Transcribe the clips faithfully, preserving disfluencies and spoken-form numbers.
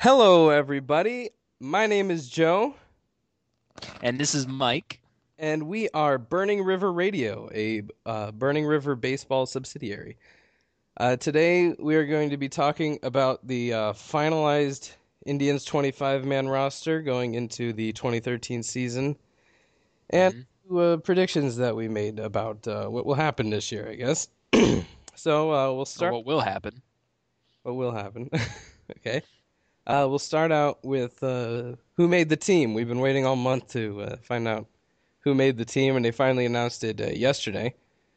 Hello, everybody. My name is Joe, And this is Mike. and we are Burning River Radio, a uh, Burning River baseball subsidiary. Uh, today, we are going to be talking about the uh, finalized Indians twenty-five man roster going into the twenty thirteen season and hmm uh, predictions that we made about uh, what will happen this year, I guess. So, uh, we'll Or start. what will happen. What will happen? Okay. Uh, we'll start out with uh, who made the team. We've been waiting all month to uh, find out who made the team, and they finally announced it uh, yesterday.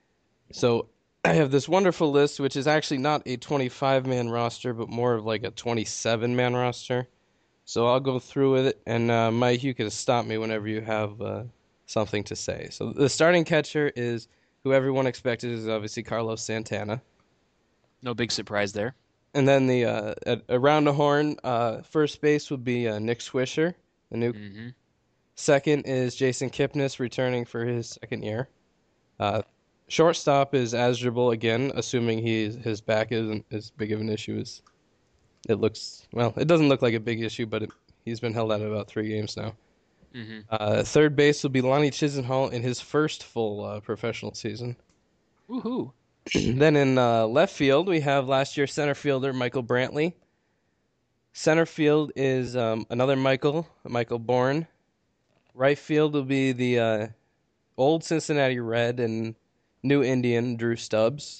So I have this wonderful list, which is actually not a twenty-five man roster, but more of like a twenty-seven man roster. So I'll go through with it, and uh, Mike, you can stop me whenever you have uh, something to say. So the starting catcher is who everyone expected is obviously Carlos Santana. No big surprise there. And then the uh, at, around the horn, uh, first base would be uh, Nick Swisher, the new. hmm Second is Jason Kipnis returning for his second year. Uh, Shortstop is Asdrubal again, assuming he's his back isn't as big of an issue as it looks. Well, it doesn't look like a big issue, but it, he's been held out about three games now. hmm Uh, third base will be Lonnie Chisenhall in his first full uh, professional season. Woohoo. Then in uh, left field, we have last year's center fielder Michael Brantley. Center field is um, another Michael, Michael Bourne. Right field will be the uh, old Cincinnati Red and new Indian Drew Stubbs.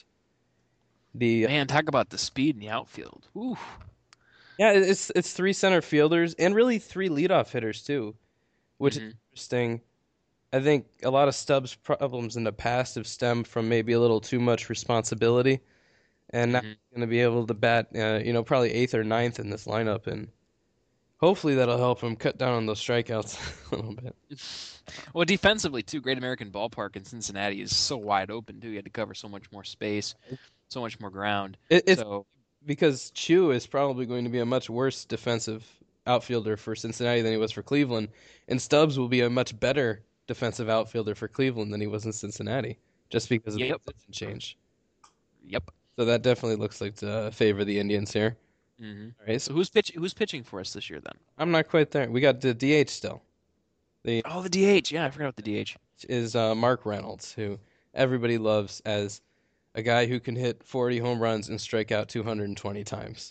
The Man, talk about the speed in the outfield. Ooh. Yeah, it's it's three center fielders and really three leadoff hitters too, which is hmm interesting. I think a lot of Stubbs' problems in the past have stemmed from maybe a little too much responsibility, and now hmm he's going to be able to bat, uh, you know, probably eighth or ninth in this lineup, and hopefully that'll help him cut down on those strikeouts a little bit. Well, defensively too, Great American Ballpark in Cincinnati is so wide open too. You had to cover so much more space, so much more ground. It, it's So because Chu is probably going to be a much worse defensive outfielder for Cincinnati than he was for Cleveland, and Stubbs will be a much better defensive outfielder for Cleveland than he was in Cincinnati, just because of the yep, position change. yep. So that definitely looks like to uh, favor the Indians here. hmm All right, so So who's pitch who's pitching for us this year then? I'm not quite there. We got the D H still. The Oh, the D H. Yeah, I forgot about the D H. is uh, Mark Reynolds, who everybody loves as a guy who can hit forty home runs and strike out two hundred twenty times.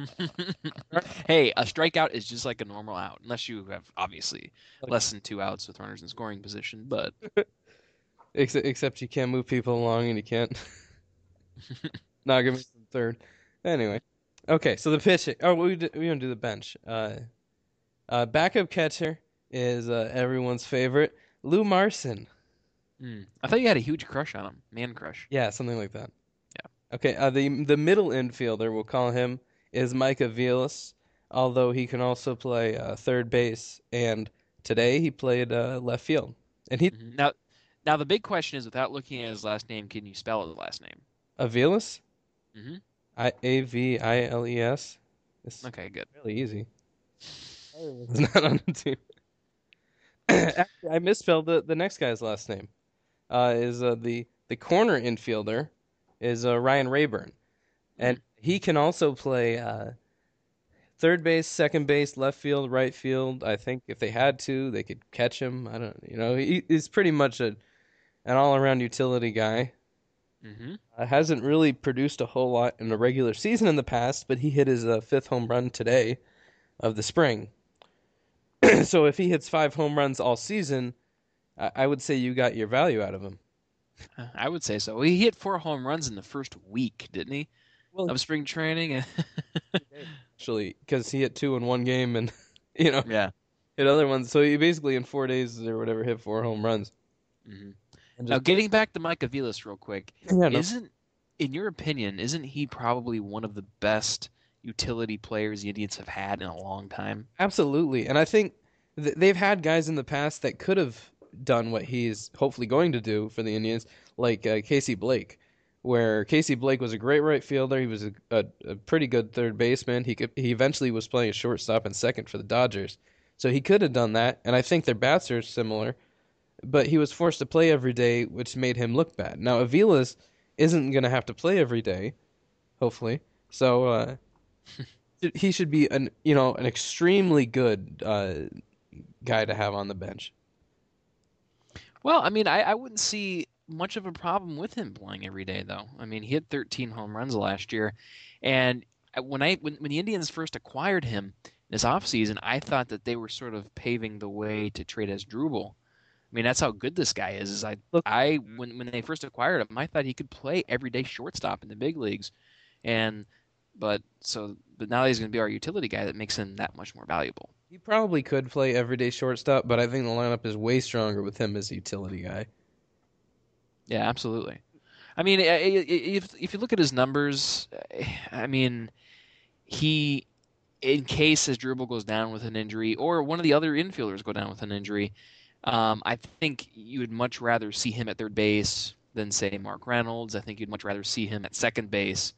Hey, a strikeout is just like a normal out, unless you have obviously Like, less than two outs with runners in scoring position. But except, except you can't move people along and you can't knock him from third. Anyway, okay, so the pitching. Oh, we d- we don't do the bench. Uh, uh, backup catcher is uh, everyone's favorite, Lou Marson. mm, I thought you had a huge crush on him, man crush. Yeah, something like that. Yeah. Okay, uh, the the middle infielder, we'll call him, is Micah Vilas, although he can also play uh, third base, and today he played uh, left field. And he hmm Now, now the big question is, without looking at his last name, can you spell his last name? Aviles, hmm I A V I L E S. It's Okay, good. really easy. It's not on the team. Actually, I misspelled the, the next guy's last name. Uh, is uh, the the corner infielder is uh, Ryan Rayburn, and Mm. he can also play uh, third base, second base, left field, right field. I think if they had to, they could catch him. I don't, you know, he, he's pretty much a an all around utility guy. hmm Uh, hasn't really produced a whole lot in the regular season in the past, but he hit his uh, fifth home run today of the spring. So if he hits five home runs all season, I, I would say you got your value out of him. I would say so. He hit four home runs in the first week, didn't he, Well, of spring training? actually, because he hit two in one game and you know Yeah. hit other ones. So he basically in four days or whatever hit four home runs hmm and Now, just getting back to Mike Aviles real quick, yeah, no, isn't, in your opinion, isn't he probably one of the best utility players the Indians have had in a long time? absolutely. And I think th- they've had guys in the past that could have done what he's hopefully going to do for the Indians, like uh, Casey Blake, where Casey Blake was a great right fielder. He was a, a, a pretty good third baseman. He could he eventually was playing a shortstop and second for the Dodgers, so he could have done that. And I think their bats are similar, but he was forced to play every day, which made him look bad. Now Avilas isn't going to have to play every day, hopefully. So uh, he should be an you know an extremely good uh, guy to have on the bench. Well, I mean, I, I wouldn't see much of a problem with him playing every day, though. I mean, he had thirteen home runs last year, and I- when I when, when the Indians first acquired him this offseason, I thought that they were sort of paving the way to trade Asdrubal. I mean, that's how good this guy is. Is I Look, I when when they first acquired him, I thought he could play everyday shortstop in the big leagues, and but so but now he's going to be our utility guy. That makes him that much more valuable. he probably could play everyday shortstop, but I think the lineup is way stronger with him as a utility guy. Yeah, absolutely. I mean, i- i- if if you look at his numbers, I mean, he in case his dribble goes down with an injury, or one of the other infielders go down with an injury, um, I think you would much rather see him at third base than say Mark Reynolds. I think you'd much rather see him at second base.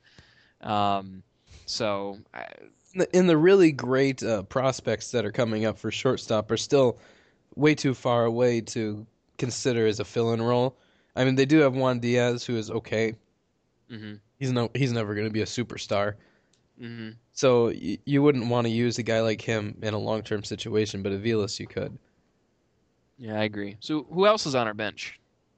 Um, so I, In the, in the really great uh, prospects that are coming up for shortstop are still way too far away to consider as a fill-in role. I mean, they do have Juan Diaz, who is okay. hmm He's no, he's never going to be a superstar. hmm So y- you wouldn't want to use a guy like him in a long-term situation, but Avilas you could. Yeah, I agree. So who else is on our bench?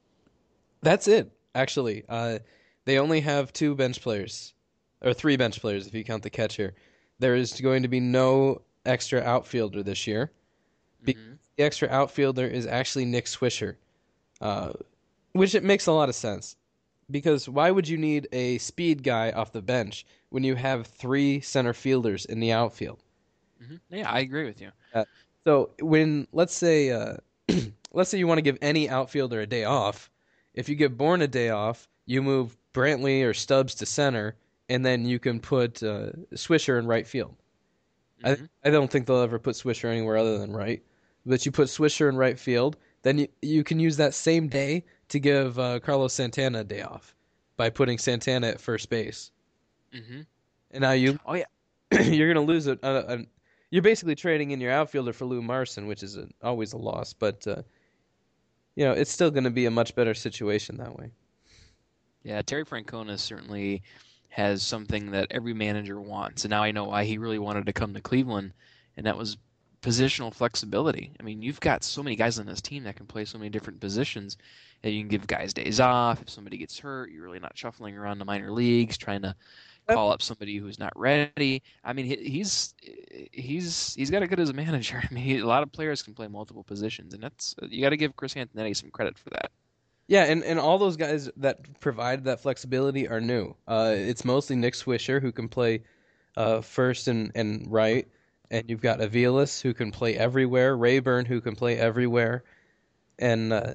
That's it, actually. Uh, they only have two bench players, or three bench players if you count the catcher. There is going to be no extra outfielder this year. Because hmm the extra outfielder is actually Nick Swisher, uh, which it makes a lot of sense. Because why would you need a speed guy off the bench when you have three center fielders in the outfield? hmm Yeah, I agree with you. Uh, so when let's say uh, let's say you want to give any outfielder a day off, if you give Bourne a day off, you move Brantley or Stubbs to center, and then you can put uh, Swisher in right field. I hmm I don't think they'll ever put Swisher anywhere other than right, but you put Swisher in right field, then you you can use that same day to give uh, Carlos Santana a day off by putting Santana at first base, hmm and now you Oh yeah. you're gonna lose a, a, a you're basically trading in your outfielder for Lou Marson, which is a, always a loss, but uh, you know it's still going to be a much better situation that way. Yeah, Terry Francona certainly has something that every manager wants. And now I know why he really wanted to come to Cleveland, and that was positional flexibility. I mean, you've got so many guys on this team that can play so many different positions, and you can give guys days off. If somebody gets hurt, you're really not shuffling around the minor leagues trying to Yep. call up somebody who's not ready. I mean, he, he's he's he's got it good as a manager. I mean, he, a lot of players can play multiple positions, and that's you got to give Chris Antonetti some credit for that. Yeah, and, and all those guys that provide that flexibility are new. Uh, it's mostly Nick Swisher who can play uh, first and, and right, and you've got Avilas who can play everywhere, Rayburn who can play everywhere, and uh,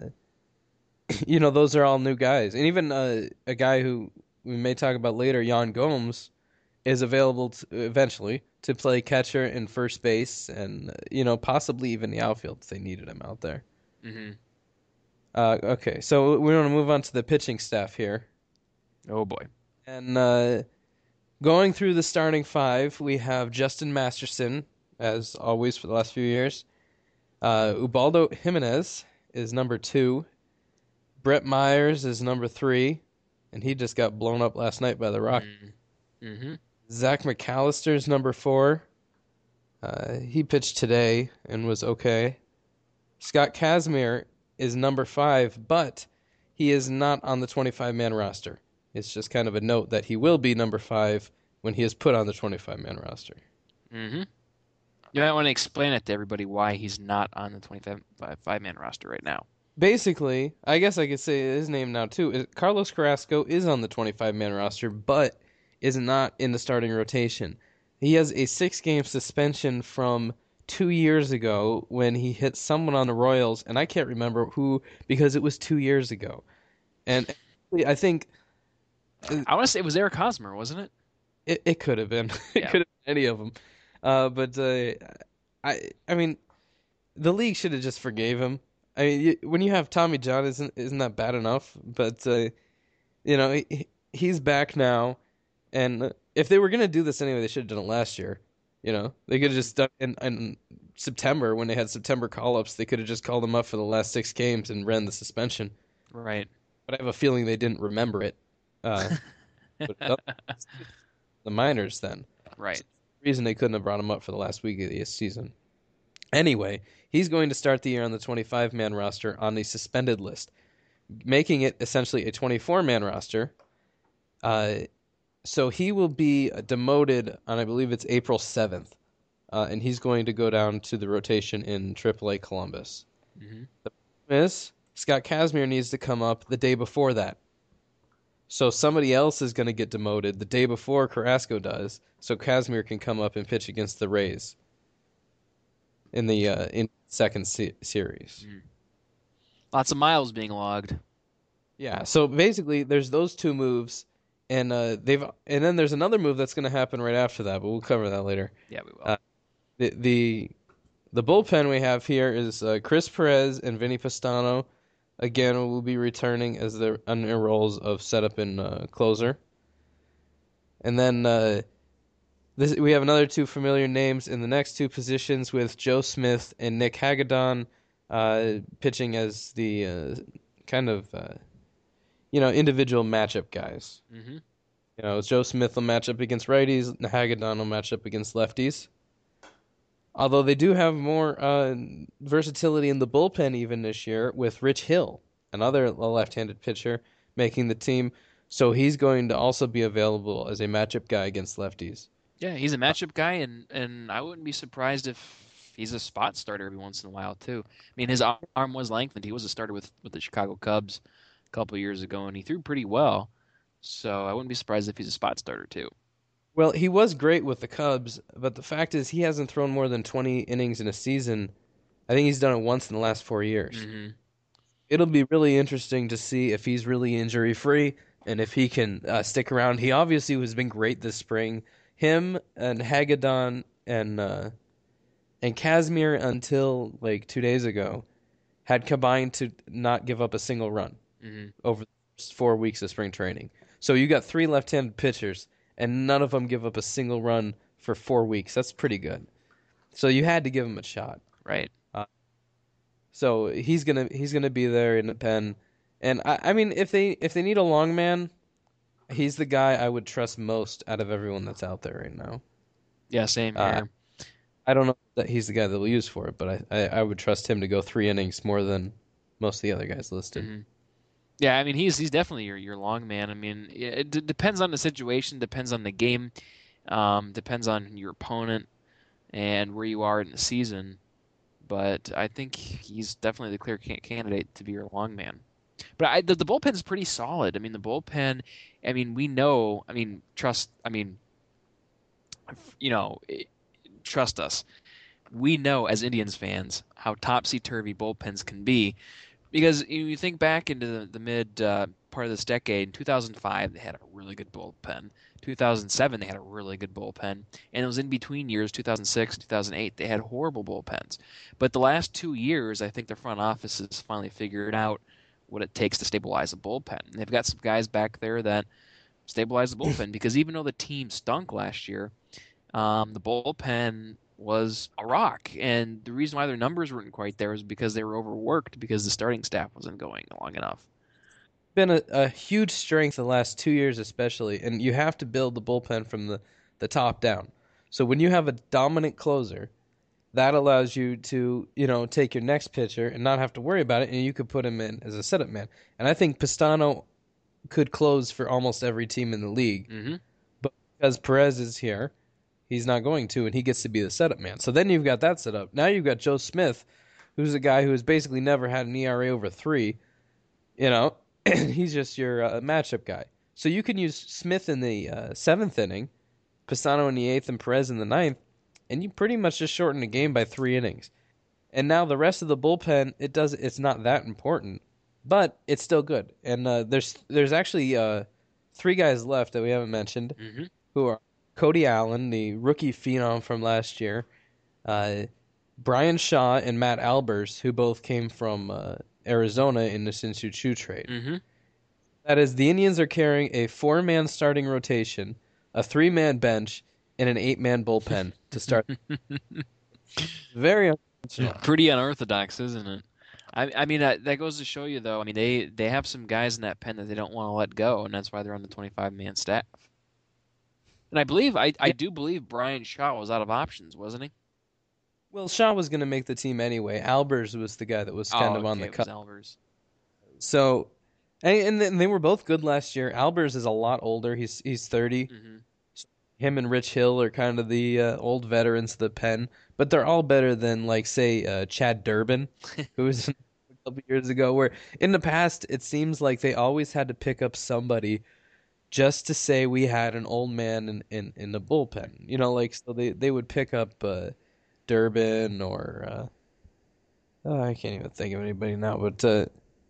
you know those are all new guys. And even uh, a guy who we may talk about later, Jan Gomes, is available to, eventually to play catcher and first base, and uh, you know possibly even the outfield if they needed him out there. hmm Uh, okay, so we want to move on to the pitching staff here. Oh boy. And uh, going through the starting five, we have Justin Masterson, as always for the last few years. Uh, Ubaldo Jimenez is number two. Brett Myers is number three, and he just got blown up last night by the Rock. Mm-hmm. Zach McAllister is number four. Uh, he pitched today and was okay. Scott Kazmir is number five, but he is not on the twenty-five man roster. It's just kind of a note that he will be number five when he is put on the twenty-five man roster. Mm-hmm. You might want to explain it to everybody why he's not on the twenty-five man roster right now. Basically, I guess I could say his name now too. Carlos Carrasco is on the twenty-five man roster, but is not in the starting rotation. He has a six game suspension from two years ago when he hit someone on the Royals, and I can't remember who because it was two years ago. And I think I want to say it was Eric Hosmer, wasn't it? It it could have been. It Yeah. could have been any of them. Uh, but uh, I I mean, the league should have just forgave him. I mean, you, when you have Tommy John, isn't isn't that bad enough? But uh, you know, he, he's back now, and if they were gonna do this anyway, they should have done it last year. You know, they could have just done in, in September when they had September call-ups. They could have just called him up for the last six games and ran the suspension. Right. But I have a feeling they didn't remember it. Uh, but it does- the minors then. Right. reason they couldn't have brought him up for the last week of the season. Anyway, he's going to start the year on the twenty-five man roster on the suspended list, making it essentially a twenty-four man roster. Uh, so he will be demoted on, I believe it's April seventh, uh, and he's going to go down to the rotation in triple A Columbus. Mm-hmm. The problem is, Scott Kazmir needs to come up the day before that. So somebody else is going to get demoted the day before Carrasco does, so Kazmir can come up and pitch against the Rays in the uh, in second se- series. Mm. Lots of miles being logged. Yeah, so basically there's those two moves, and uh, they've and then there's another move that's going to happen right after that, but we'll cover that later. Yeah, we will. Uh, the the the bullpen we have here is uh, Chris Perez and Vinny Pastano. Again, will be returning as their on their roles of setup and uh, closer. And then uh, this, we have another two familiar names in the next two positions with Joe Smith and Nick Hagedorn uh, pitching as the uh, kind of uh, you know individual matchup guys. Mm-hmm. You know, Joe Smith will match up against righties, and Hagedorn will match up against lefties. Although they do have more uh, versatility in the bullpen even this year with Rich Hill, another left-handed pitcher, making the team. So he's going to also be available as a matchup guy against lefties. Yeah, he's a matchup guy, and, and I wouldn't be surprised if he's a spot starter every once in a while, too. I mean, his arm was lengthened. He was a starter with, with the Chicago Cubs a couple of years ago, and he threw pretty well. So I wouldn't be surprised if he's a spot starter, too. Well, he was great with the Cubs, but the fact is he hasn't thrown more than twenty innings in a season. I think he's done it once in the last four years. Mm-hmm. It'll be really interesting to see if he's really injury-free and if he can uh, stick around. He obviously has been great this spring. Him and Hagedorn and uh, and Kazmir until like two days ago had combined to not give up a single run Mm-hmm. over the first four weeks of spring training. So you got three left-handed pitchers, and none of them give up a single run for four weeks. That's pretty good. So you had to give him a shot. Right. Uh, so he's gonna he's gonna be there in the pen, and I, I mean if they if they need a long man, he's the guy I would trust most out of everyone that's out there right now. Yeah, same Uh, here. I don't know that he's the guy that they'll use for it, but I, I, I would trust him to go three innings more than most of the other guys listed. Mm-hmm. Yeah, I mean he's he's definitely your your long man. I mean it d- depends on the situation, depends on the game, um, depends on your opponent and where you are in the season. But I think he's definitely the clear ca- candidate to be your long man. But I, the, the bullpen is pretty solid. I mean the bullpen. I mean we know. I mean trust. I mean you know it, trust us. We know as Indians fans how topsy turvy bullpens can be. Because you think back into the, the mid uh, part of this decade, in two thousand five, they had a really good bullpen. two thousand seven, they had a really good bullpen. And it was in between years, two thousand six, two thousand eight, they had horrible bullpens. But the last two years, I think their front office has finally figured out what it takes to stabilize a bullpen. And they've got some guys back there that stabilize the bullpen because even though the team stunk last year, um, the bullpen was a rock. And the reason why their numbers weren't quite there was because they were overworked because the starting staff wasn't going long enough. Been a, a huge strength the last two years especially, and you have to build the bullpen from the, the top down. So when you have a dominant closer, that allows you to, you know, take your next pitcher and not have to worry about it, and you could put him in as a setup man. And I think Pastano could close for almost every team in the league. Mm-hmm. But because Perez is here, he's not going to, and he gets to be the setup man. So then you've got that set up. Now you've got Joe Smith, who's a guy who has basically never had an E R A over three. You know, he's just your uh, matchup guy. So you can use Smith in the uh, seventh inning, Pastano in the eighth, and Perez in the ninth, and you pretty much just shorten the game by three innings. And now the rest of the bullpen, it does it's not that important, but it's still good. And uh, there's there's actually uh, three guys left that we haven't mentioned Mm-hmm. who are Cody Allen, the rookie phenom from last year, uh, Brian Shaw, and Matt Albers, who both came from uh, Arizona in the Shin-Soo Choo trade. Mm-hmm. That is, the Indians are carrying a four-man starting rotation, a three-man bench, and an eight-man bullpen to start. Very unconventional. Pretty unorthodox, isn't it? I, I mean, that, that goes to show you, though. I mean, they, they have some guys in that pen that they don't want to let go, and that's why they're on the twenty-five man staff. And I believe I I Yeah. do believe Brian Shaw was out of options, wasn't he? Well, Shaw was going to make the team anyway. Albers was the guy that was kind Oh, of on okay, the it was cut. Elvers. So, and, and then they were both good last year. Albers is a lot older. He's he's thirty. Hmm. Him and Rich Hill are kind of the uh, old veterans of the pen, but they're all better than like say uh, Chad Durbin, who was a couple years ago. Where in the past it seems like they always had to pick up somebody just to say we had an old man in in, in the bullpen. You know, like so they they would pick up uh, Durbin or uh, oh, I can't even think of anybody now, but uh,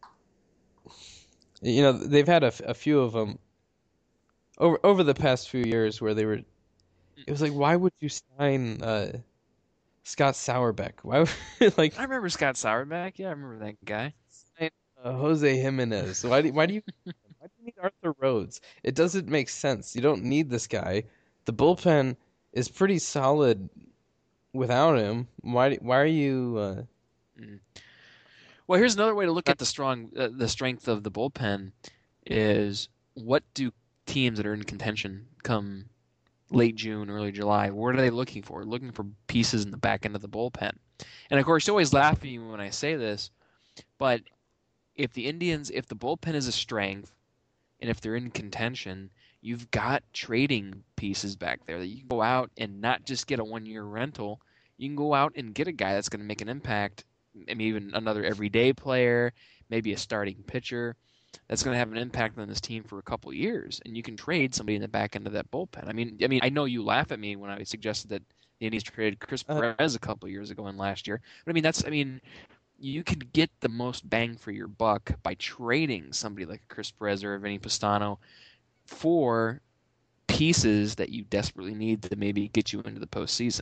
you know they've had a, f- a few of them over over the past few years where they were. It was like, why would you sign uh, Scott Sauerbeck? Why would like I remember Scott Sauerback. Yeah, I remember that guy. sign uh, Jose Jimenez? Why do why do you why do you need Arthur Rhodes? It doesn't make sense. You don't need this guy. The bullpen is pretty solid without him. Why why are you? Uh, Mm. Well, here's another way to look at the strong uh, the strength of the bullpen is what do teams that are in contention come late June, early July, what are they looking for? Looking for pieces in the back end of the bullpen. And of course, you always laugh at me when I say this, but if the Indians, if the bullpen is a strength, and if they're in contention, you've got trading pieces back there that you can go out and not just get a one year rental. You can go out and get a guy that's going to make an impact, maybe even another everyday player, maybe a starting pitcher that's going to have an impact on this team for a couple years, and you can trade somebody in the back end of that bullpen. I mean, I mean, I know you laugh at me when I suggested that the Indians traded Chris uh, Perez a couple years ago and last year, but I mean, that's, I mean, you can get the most bang for your buck by trading somebody like a Chris Perez or a Vinny Pastano for pieces that you desperately need to maybe get you into the postseason.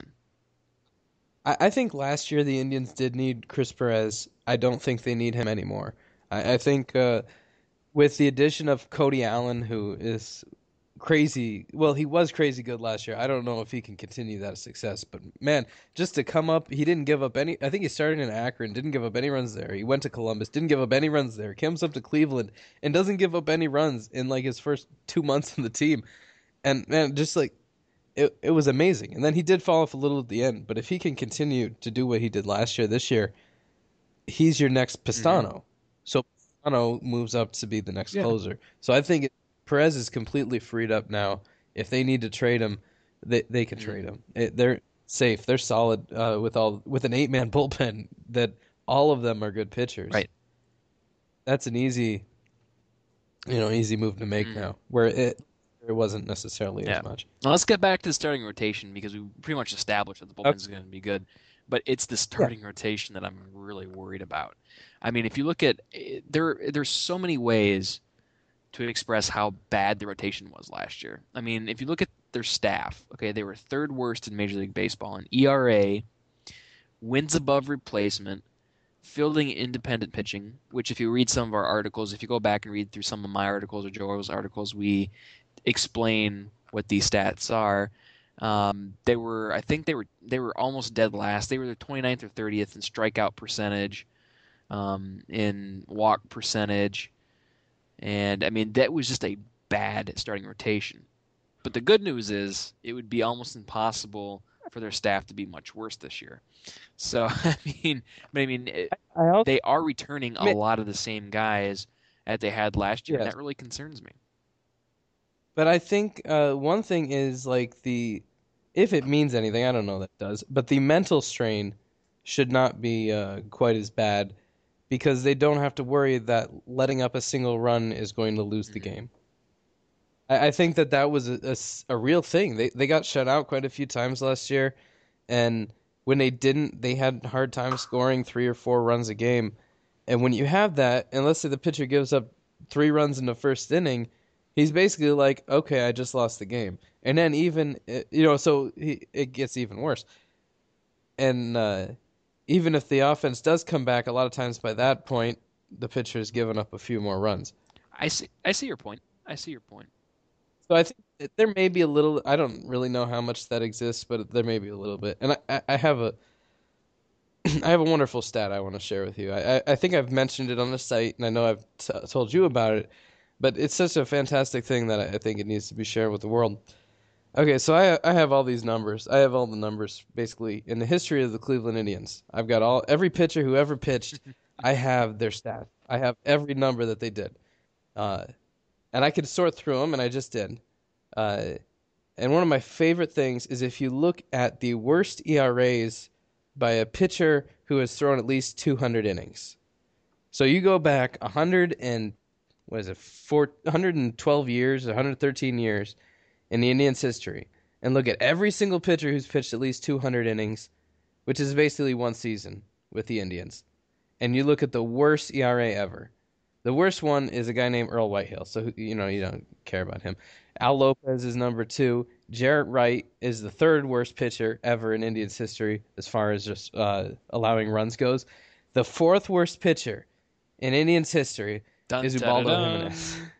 I, I think last year the Indians did need Chris Perez. I don't think they need him anymore. I, I think uh, with the addition of Cody Allen, who is crazy. Well, he was crazy good last year. I don't know if he can continue that success, but man, just to come up, he didn't give up any. I think he started in Akron, didn't give up any runs there. He went to Columbus, didn't give up any runs there. Comes up to Cleveland and doesn't give up any runs in like his first two months in the team. And man, just like it, it was amazing. And then he did fall off a little at the end, but if he can continue to do what he did last year, this year, he's your next Mm-hmm. Pistano. So Pistano moves up to be the next Yeah. closer. So I think Perez is completely freed up now. If they need to trade him, they they can Mm-hmm. trade him. It, they're safe. They're solid uh, with all with an eight man bullpen that all of them are good pitchers. Right. That's an easy you know easy move to make Mm-hmm. now. Where it it wasn't necessarily as Yeah. much. Now let's get back to the starting rotation because we pretty much established that the Okay. bullpen is going to be good, but it's the Yeah. starting rotation that I'm really worried about. I mean, if you look at eh, there, there's so many ways to express how bad the rotation was last year. I mean, if you look at their staff, okay, they were third worst in Major League Baseball in E R A, wins above replacement, fielding independent pitching, which if you read some of our articles, if you go back and read through some of my articles or Joe's articles, we explain what these stats are. Um, they were, I think they were, they were almost dead last. They were the twenty-ninth or thirtieth in strikeout percentage, um, in walk percentage, and I mean that was just a bad starting rotation. But the good news is it would be almost impossible for their staff to be much worse this year. So I mean, but I mean, it, I also they are returning a lot of the same guys that they had last year, and yes, that really concerns me. but I think uh, one thing is like the if it means anything, I don't know that it does, but the mental strain should not be uh, quite as bad because they don't have to worry that letting up a single run is going to lose the Hmm. game. I, I think that that was a, a s- a real thing. They they got shut out quite a few times last year, and when they didn't, they had a hard time scoring three or four runs a game. And when you have that, and let's say the pitcher gives up three runs in the first inning, he's basically like, okay, I just lost the game. And then even uh, you know, so he, it gets even worse. And uh, even if the offense does come back, a lot of times by that point, the pitcher has given up a few more runs. I see. I see your point. I see your point. So I think that there may be a little. I don't really know how much that exists, but there may be a little bit. And I, I, I have a, I have a wonderful stat I want to share with you. I, I, I think I've mentioned it on the site, and I know I've t told you about it. But it's such a fantastic thing that I, I think it needs to be shared with the world. Okay, so I I have all these numbers. I have all the numbers basically in the history of the Cleveland Indians. I've got all every pitcher who ever pitched. I have their stats. I have every number that they did. Uh, and I could sort through them, and I just did. Uh, and one of my favorite things is if you look at the worst E R As by a pitcher who has thrown at least two hundred innings. So you go back one hundred and what is it, four, one hundred twelve years, one hundred thirteen years in the Indians' history, and look at every single pitcher who's pitched at least two hundred innings, which is basically one season with the Indians. And you look at the worst E R A ever. The worst one is a guy named Earl Whitehill, so you know you don't care about him. Al Lopez is number two. Jarrett Wright is the third worst pitcher ever in Indians history as far as just uh, allowing runs goes. The fourth worst pitcher in Indians history Dun is dun dun. Ubaldo Jimenez. Dun.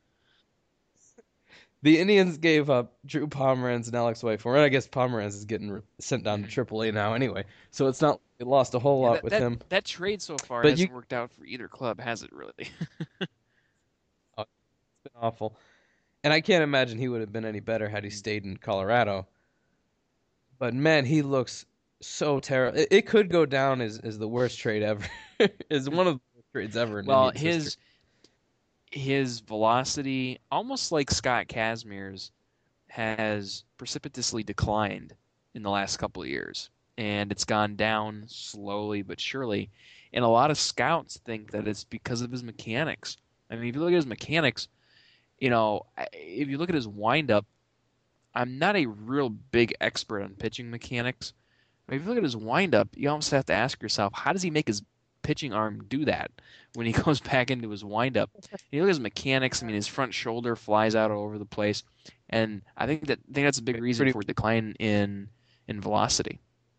The Indians gave up Drew Pomeranz and Alex White for it. I guess Pomeranz is getting re- sent down to Mhm. triple A now anyway, so it's not it lost a whole Yeah, lot that, with that him. that trade so far But you, hasn't worked out for either club, has it really? oh, it's been awful, and I can't imagine he would have been any better had he stayed in Colorado. But man, he looks so terrible. It, it could go down as, as the worst trade ever. Is one of the worst trades ever in Well, Indians history. his his velocity, almost like Scott Kazmir's, has precipitously declined in the last couple of years, and it's gone down slowly but surely. And a lot of scouts think that it's because of his mechanics. I mean, if you look at his mechanics, you know, if you look at his windup, I'm not a real big expert on pitching mechanics. But if you look at his windup, you almost have to ask yourself, how does he make his pitching arm do that when he goes back into his windup? You look at his mechanics. I mean, his front shoulder flies out all over the place, and I think that I think that's a big reason Pretty, for decline in in velocity.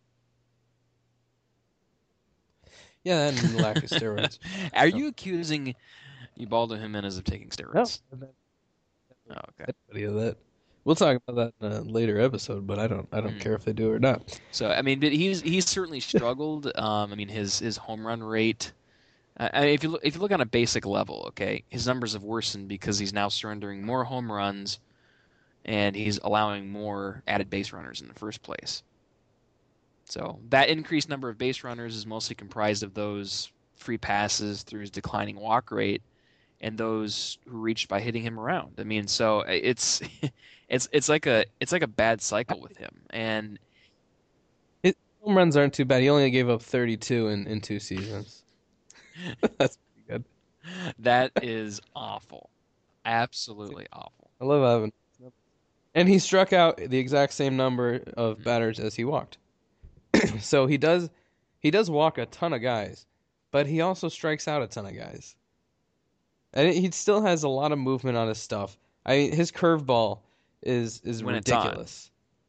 yeah, and lack of steroids. Are So you accusing Ubaldo Jimenez of taking no, steroids? Oh, okay. anybody of that. We'll talk about that in a later episode, but I don't I don't Mm. care if they do or not. So I mean, but he's he's certainly struggled. Um, I mean, his his home run rate. I I mean, if you look, if you look on a basic level, okay, his numbers have worsened because he's now surrendering more home runs and he's allowing more added base runners in the first place. So that increased number of base runners is mostly comprised of those free passes through his declining walk rate and those who reached by hitting him around. I mean, so it's it's it's like a it's like a bad cycle with him. And His home runs aren't too bad. He only gave up thirty-two in, in two seasons. That's pretty good. that is awful. Absolutely awful. I love having. And he struck out the exact same number of Mm. batters as he walked. So he does he does walk a ton of guys, but he also strikes out a ton of guys. And he still has a lot of movement on his stuff. I mean, his curveball is is When it's on. ridiculous.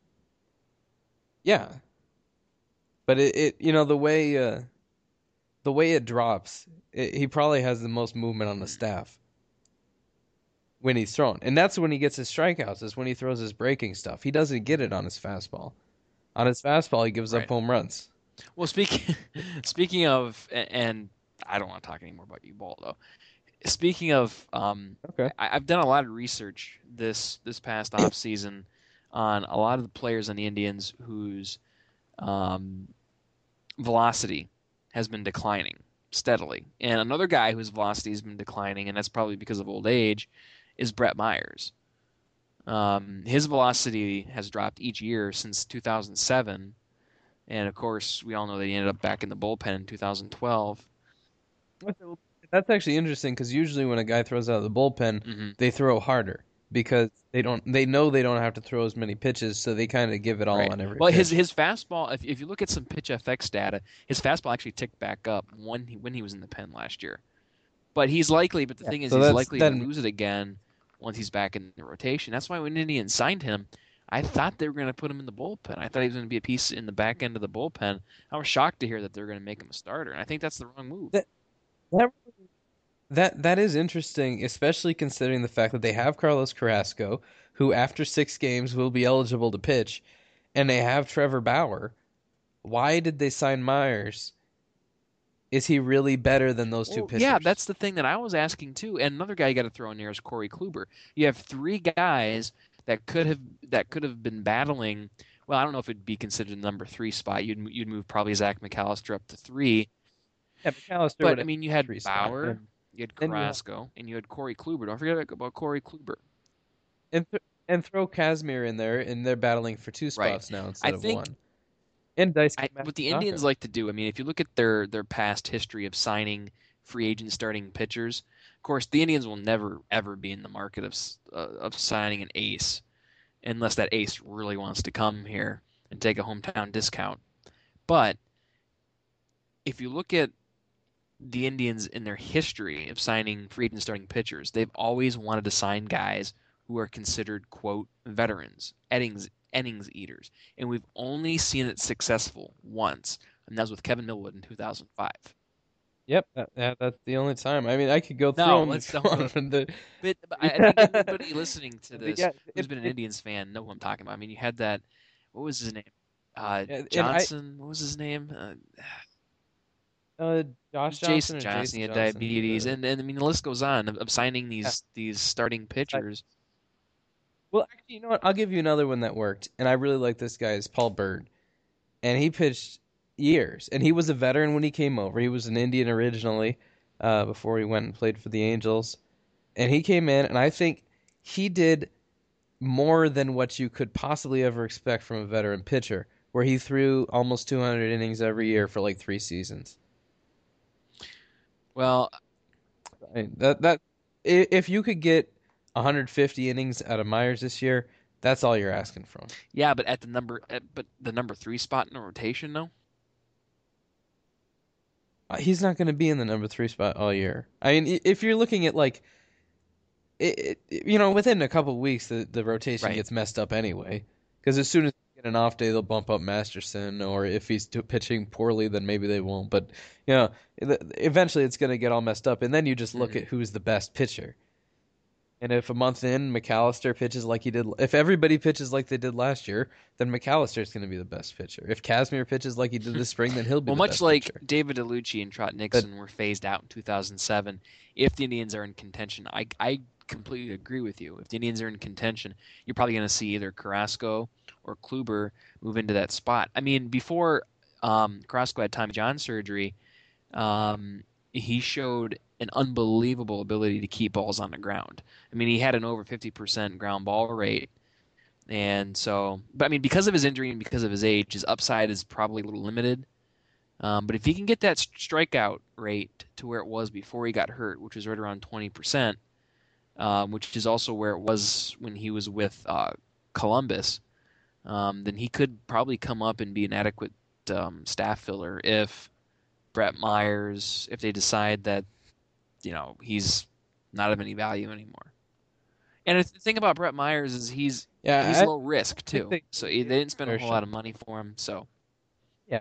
Yeah, but it, it you know the way uh, the way it drops, it, he probably has the most movement on the Mm. staff when he's thrown, and that's when he gets his strikeouts. Is when he throws his breaking stuff. He doesn't get it on his fastball. On his fastball, he gives up Right. home runs. Well, speaking speaking of, a- and I don't want to talk anymore about Ubaldo. Speaking of, um, Okay. I, I've done a lot of research this this past off season on a lot of the players on the Indians whose um, velocity has been declining steadily, and another guy whose velocity has been declining, and that's probably because of old age, is Brett Myers. Um, his velocity has dropped each year since two thousand seven, and of course, we all know that he ended up back in the bullpen in two thousand twelve. That's actually interesting because usually when a guy throws out of the bullpen, hmm they throw harder because they don't they know they don't have to throw as many pitches, so they kind of give it all Right. on every Well, his pitch. his fastball, if if you look at some pitch F X data, his fastball actually ticked back up when he when he was in the pen last year. But he's likely, but the Yeah, thing is, so he's that's likely to then lose it again once he's back in the rotation. That's why when Indians signed him, I thought they were going to put him in the bullpen. I thought he was going to be a piece in the back end of the bullpen. I was shocked to hear that they're going to make him a starter, and I think that's the wrong move. that that that that is interesting, especially considering the fact that they have Carlos Carrasco, who after six games will be eligible to pitch, and they have Trevor Bauer. Why did they sign Myers? Is he really better than those two Well, yeah, pitchers? that's the thing that I was asking too. And another guy you got to throw in there is Corey Kluber. You have three guys that could have that could have been battling. Well, I don't know if it'd be considered the number three spot. You'd you'd move probably Zach McAllister up to three. Yeah, McAllister But would I have mean, you the had three spot, Bauer, and you had then you have Carrasco, and you had Corey Kluber. Don't forget about Corey Kluber. and th- and throw Casimir in there, and they're battling for two Right. spots now I instead of think one. And Daisuke I, what the Indians Matsuzaka. like to do, I mean, if you look at their their past history of signing free agent starting pitchers, of course, the Indians will never ever be in the market of uh, of signing an ace unless that ace really wants to come here and take a hometown discount. But if you look at the Indians in their history of signing free agent starting pitchers, they've always wanted to sign guys who are considered, quote, veterans, innings, innings eaters. And we've only seen it successful once, and that was with Kevin Millwood in two thousand five. Yep, that, that, that's the only time. I mean, I could go through No, them let's if you don't go. want. From the, But, but I think yeah. anybody listening to But this yeah, who's it, been an it, Indians fan know who I'm talking about. I mean, you had that, what was his name? Uh, and I, Johnson, what was his name? Uh, uh, It Josh was Johnson Jason or Johnson. He Jason had Johnson. diabetes, The and, and I mean the list goes on of, of signing yeah, these these starting I- pitchers. well, actually, you know what? I'll give you another one that worked, and I really like this guy is Paul Bird, and he pitched years, and he was a veteran when he came over. He was an Indian originally, uh, before he went and played for the Angels, and he came in, and I think he did more than what you could possibly ever expect from a veteran pitcher, where he threw almost two hundred innings every year for like three seasons. Well, I mean, that that if you could get one hundred fifty innings out of Myers this year, that's all you're asking from. yeah, but at the number, at, but the number three spot in the rotation, though. Uh, He's not going to be in the number three spot all year. I mean, if you're looking at like, it, it, you know, within a couple of weeks, the, the rotation Right. gets messed up anyway. Because as soon as they get an off day, they'll bump up Masterson, or if he's do- pitching poorly, then maybe they won't. But you know, e- eventually it's going to get all messed up, and then you just look Hmm. at who's the best pitcher. And if a month in McAllister pitches like he did, if everybody pitches like they did last year, then McAllister's going to be the best pitcher. If Casimir pitches like he did this spring, then he'll be Well, the much best like pitcher. David DeLucci and Trot But Nixon were phased out in two thousand seven, if the Indians are in contention, I I completely agree with you. If the Indians are in contention, you're probably going to see either Carrasco or Kluber move into that spot. I mean, before um, Carrasco had Tommy John surgery, um, he showed an unbelievable ability to keep balls on the ground. I mean, he had an over fifty percent ground ball rate. And so, but I mean, because of his injury and because of his age, his upside is probably a little limited. Um, but if he can get that strikeout rate to where it was before he got hurt, which was right around twenty percent, um, which is also where it was when he was with uh, Columbus, um, then he could probably come up and be an adequate um, staff filler if Brett Myers, if they decide that, you know, he's not of any value anymore. And the thing about Brett Myers is he's he's yeah, low risk I think too. they So they they gave him didn't a spend a fair whole lot shot. of money for him. So Yeah,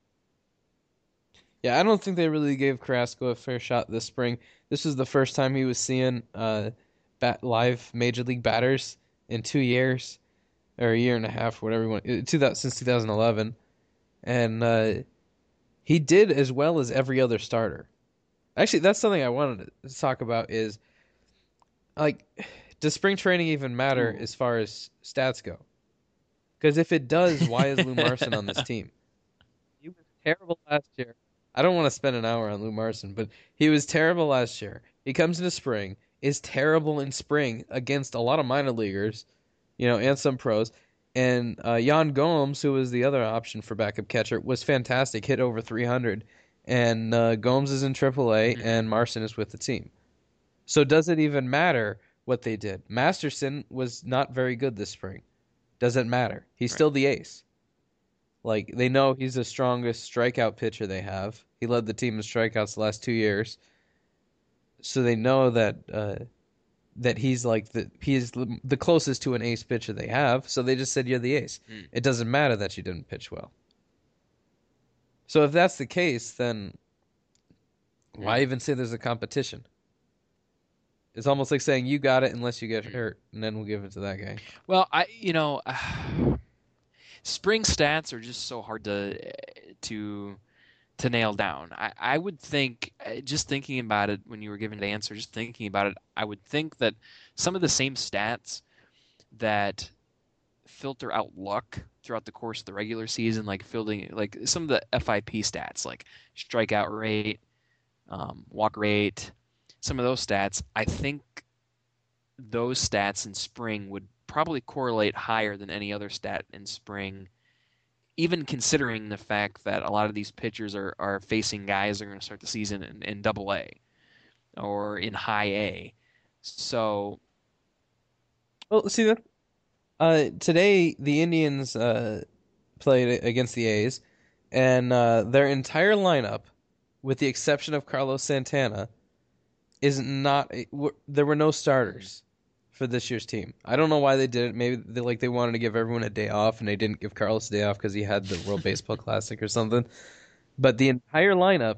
yeah. I don't think they really gave Carrasco a fair shot this spring. This was the first time he was seeing uh, bat live major league batters in two years or a year and a half, whatever you want. uh, Two thousand since twenty eleven, and uh, he did as well as every other starter. Actually, that's something I wanted to talk about. Is like, does spring training even matter ooh. as far as stats go? Because if it does, why is Lou Marson on this team? He was terrible last year. I don't want to spend an hour on Lou Marson, but he was terrible last year. He comes into spring, is terrible in spring against a lot of minor leaguers, you know, and some pros. And uh, Jan Gomes, who was the other option for backup catcher, was fantastic, hit over three hundred. And uh, Gomes is in triple A, Hmm. and Marson is with the team. So does it even matter what they did? Masterson was not very good this spring. Doesn't matter. He's Right. still the ace. Like they know he's the strongest strikeout pitcher they have. He led the team in strikeouts the last two years, so they know that uh, that he's like the he's the the closest to an ace pitcher they have. So they just said you're the ace. Mm. It doesn't matter that you didn't pitch well. So if that's the case, then Mm. why even say there's a competition? It's almost like saying you got it unless you get Mm. hurt, and then we'll give it to that guy. Well, I you know, spring stats are just so hard to to to nail down. I, I would think, uh, just thinking about it when you were giving the answer, just thinking about it, I would think that some of the same stats that filter out luck throughout the course of the regular season, like fielding, like some of the F I P stats, like strikeout rate, um, walk rate, some of those stats. I think those stats in spring would probably correlate higher than any other stat in spring, even considering the fact that a lot of these pitchers are, are facing guys that are going to start the season in, in double A or in high A. So, Well, see that uh, today the Indians uh, played against the A's, and uh, their entire lineup, with the exception of Carlos Santana, is not. There were no starters for this year's team. I don't know why they did it. Maybe they like they wanted to give everyone a day off, and they didn't give Carlos a day off because he had the World Baseball Classic or something. But the entire lineup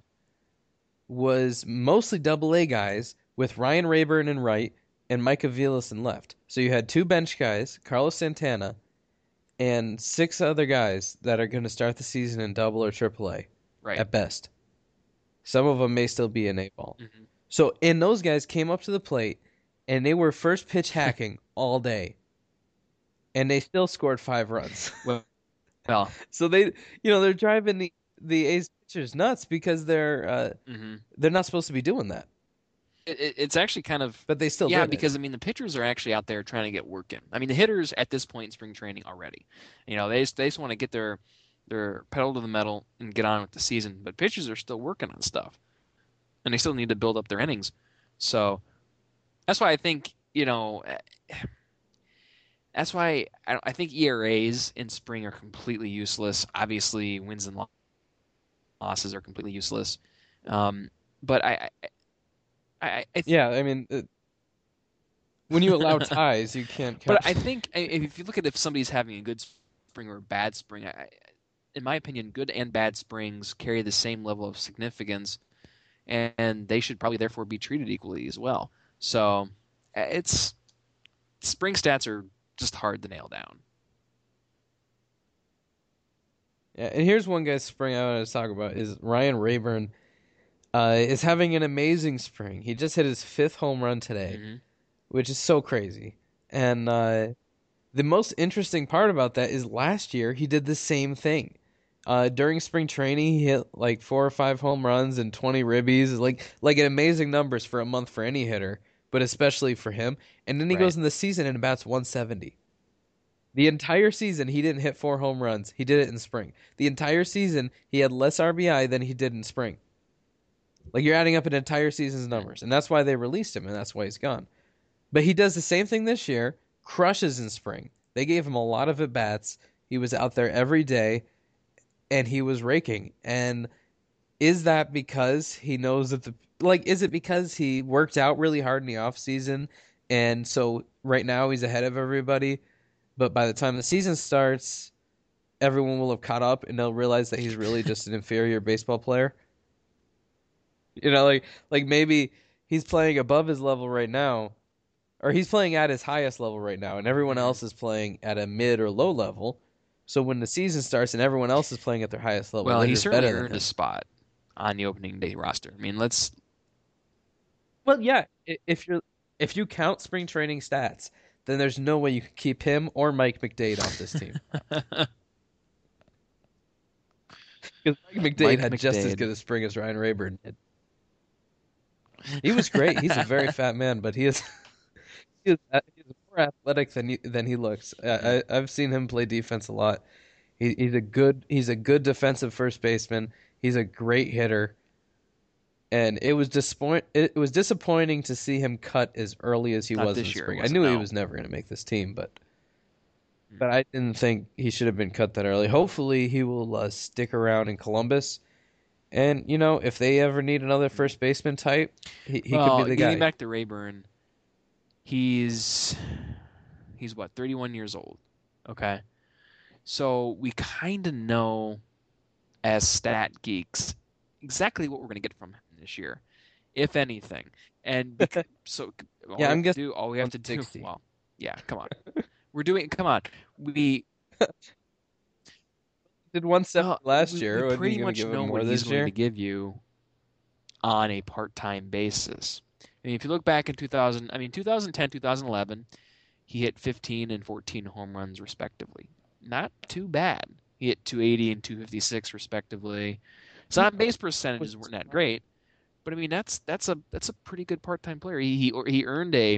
was mostly double A guys with Ryan Rayburn in right and Micah Vilas in left. So you had two bench guys, Carlos Santana, and six other guys that are going to start the season in double or triple A right. at best. Some of them may still be in A ball. Mm-hmm. So, and those guys came up to the plate and they were first pitch hacking all day. And they still scored five runs. Well, well, so they, you know, they're driving the the A's pitchers nuts because they're uh, mm-hmm. they're not supposed to be doing that. It, it's actually kind of, but they still yeah, did because it. I mean the pitchers are actually out there trying to get work in. I mean the hitters at this point in spring training already, you know, they just, they just want to get their their pedal to the metal and get on with the season. But pitchers are still working on stuff, and they still need to build up their innings. So that's why I think, you know, that's why I, I think E R As in spring are completely useless. Obviously, wins and losses are completely useless. Um, but I, I, I, I th- yeah, I mean, uh, when you allow ties, you can't count. But I think if you look at if somebody's having a good spring or a bad spring, I, in my opinion, good and bad springs carry the same level of significance, and they should probably therefore be treated equally as well. So it's spring stats are just hard to nail down. Yeah, and here's one guy's spring I wanted to talk about is Ryan Rayburn. Uh, is having an amazing spring. He just hit his fifth home run today, mm-hmm. which is so crazy. And uh, the most interesting part about that is last year he did the same thing. Uh, during spring training, he hit like four or five home runs and twenty ribbies, like like an amazing numbers for a month for any hitter, but especially for him. And then he Right. goes in the season and bats one seventy. The entire season he didn't hit four home runs. He did it in spring. The entire season he had less R B I than he did in spring. Like you're adding up an entire season's numbers, and that's why they released him, and that's why he's gone. But he does the same thing this year, crushes in spring. They gave him a lot of at bats. He was out there every day, and he was raking. And is that because he knows that the like? Is it because he worked out really hard in the off season, and so right now he's ahead of everybody? But by the time the season starts, everyone will have caught up, and they'll realize that he's really just an inferior baseball player. You know, like like maybe he's playing above his level right now, or he's playing at his highest level right now, and everyone mm-hmm. else is playing at a mid or low level. So when the season starts and everyone else is playing at their highest level, Well, they're he just certainly better than earned him. a spot on the opening day roster. I mean, let's. Well, yeah, if you're if you count spring training stats, then there's no way you can keep him or Mike McDade off this team. Because Mike McDade Mike had just as McDade. good a spring as Ryan Rayburn did. He was great. He's a very fat man, but he is he is he's more athletic than he, than he looks. I, I, I've seen him play defense a lot. He, he's a good he's a good defensive first baseman. He's a great hitter. And it was disappoint it was disappointing to see him cut as early as he Not was this in year, spring. I was it? knew he No. was never going to make this team, but but I didn't think he should have been cut that early. Hopefully, he will uh, stick around in Columbus. And you know, if they ever need another first baseman type, he, he well, could be the getting guy. back to Rayburn, he's he's what, thirty-one years old. Okay. So we kind of know as stat geeks exactly what we're going to get from him this year, if anything. And because, so all Yeah, we I'm have to guessing do, all we have to do, one sixty. well, yeah, come on. We're doing, come on. We Did one seventy well, last we, we year. Are pretty you going to much give him know what more he's this going year? to give you on a part-time basis. I mean, if you look back in two thousand, I mean, two thousand ten, two thousand eleven, He hit fifteen and fourteen home runs respectively. Not too bad. He hit two eighty and two fifty-six respectively. His on base percentages weren't that great, but I mean that's that's a that's a pretty good part-time player. He he, he earned a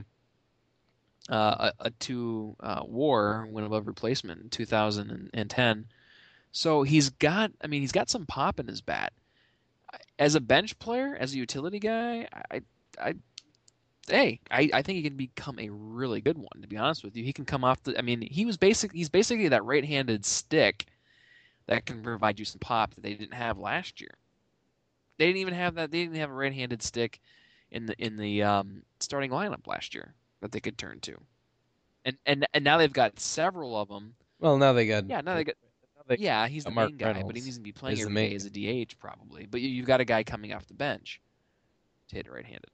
uh, a, a two uh, WAR win above replacement in two thousand ten. So he's got I mean he's got some pop in his bat. As a bench player, as a utility guy, I I hey, I, I think he can become a really good one, to be honest with you. He can come off the I mean, he was basic he's basically that right-handed stick that can provide you some pop that they didn't have last year. They didn't even have that they didn't have a right-handed stick in the in the um, starting lineup last year that they could turn to. And and and now they've got several of them. Well, now they got Yeah, now they got now they yeah, he's got the Mark main guy, but he Reynolds needs to be playing is the every main day as a D H probably. But you, you've got a guy coming off the bench to hit it right-handed.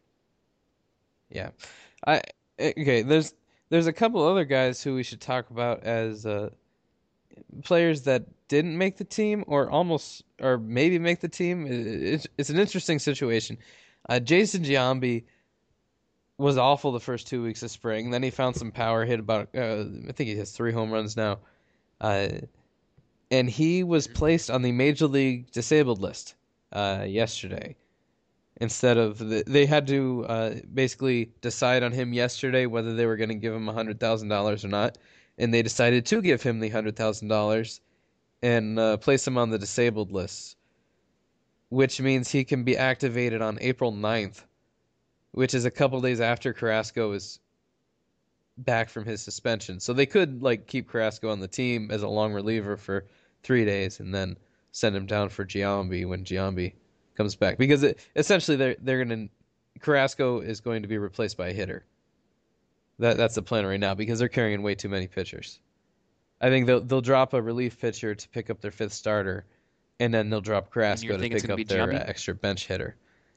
Yeah. I okay, there's there's a couple other guys who we should talk about as uh, players that didn't make the team or almost or maybe make the team. It's, it's an interesting situation. Uh, Jason Giambi was awful the first two weeks of spring. Then he found some power, hit about uh, I think he has three home runs now. Uh, and he was Mhm. placed on the Major League disabled list uh, yesterday. Instead of the, they had to uh, basically decide on him yesterday whether they were going to give him a hundred thousand dollars or not, and they decided to give him the hundred thousand dollars and uh, place him on the disabled list, which means he can be activated on April ninth, which is a couple days after Carrasco is back from his suspension. So they could like keep Carrasco on the team as a long reliever for three days and then send him down for Giambi when Giambi comes back, because it, essentially they're they're gonna Carrasco is going to be replaced by a hitter. That that's the plan right now because they're carrying way too many pitchers. I think they'll they'll drop a relief pitcher to pick up their fifth starter, and then they'll drop And you're Carrasco to thinking it's pick going to be up their uh, Giambi? extra bench hitter.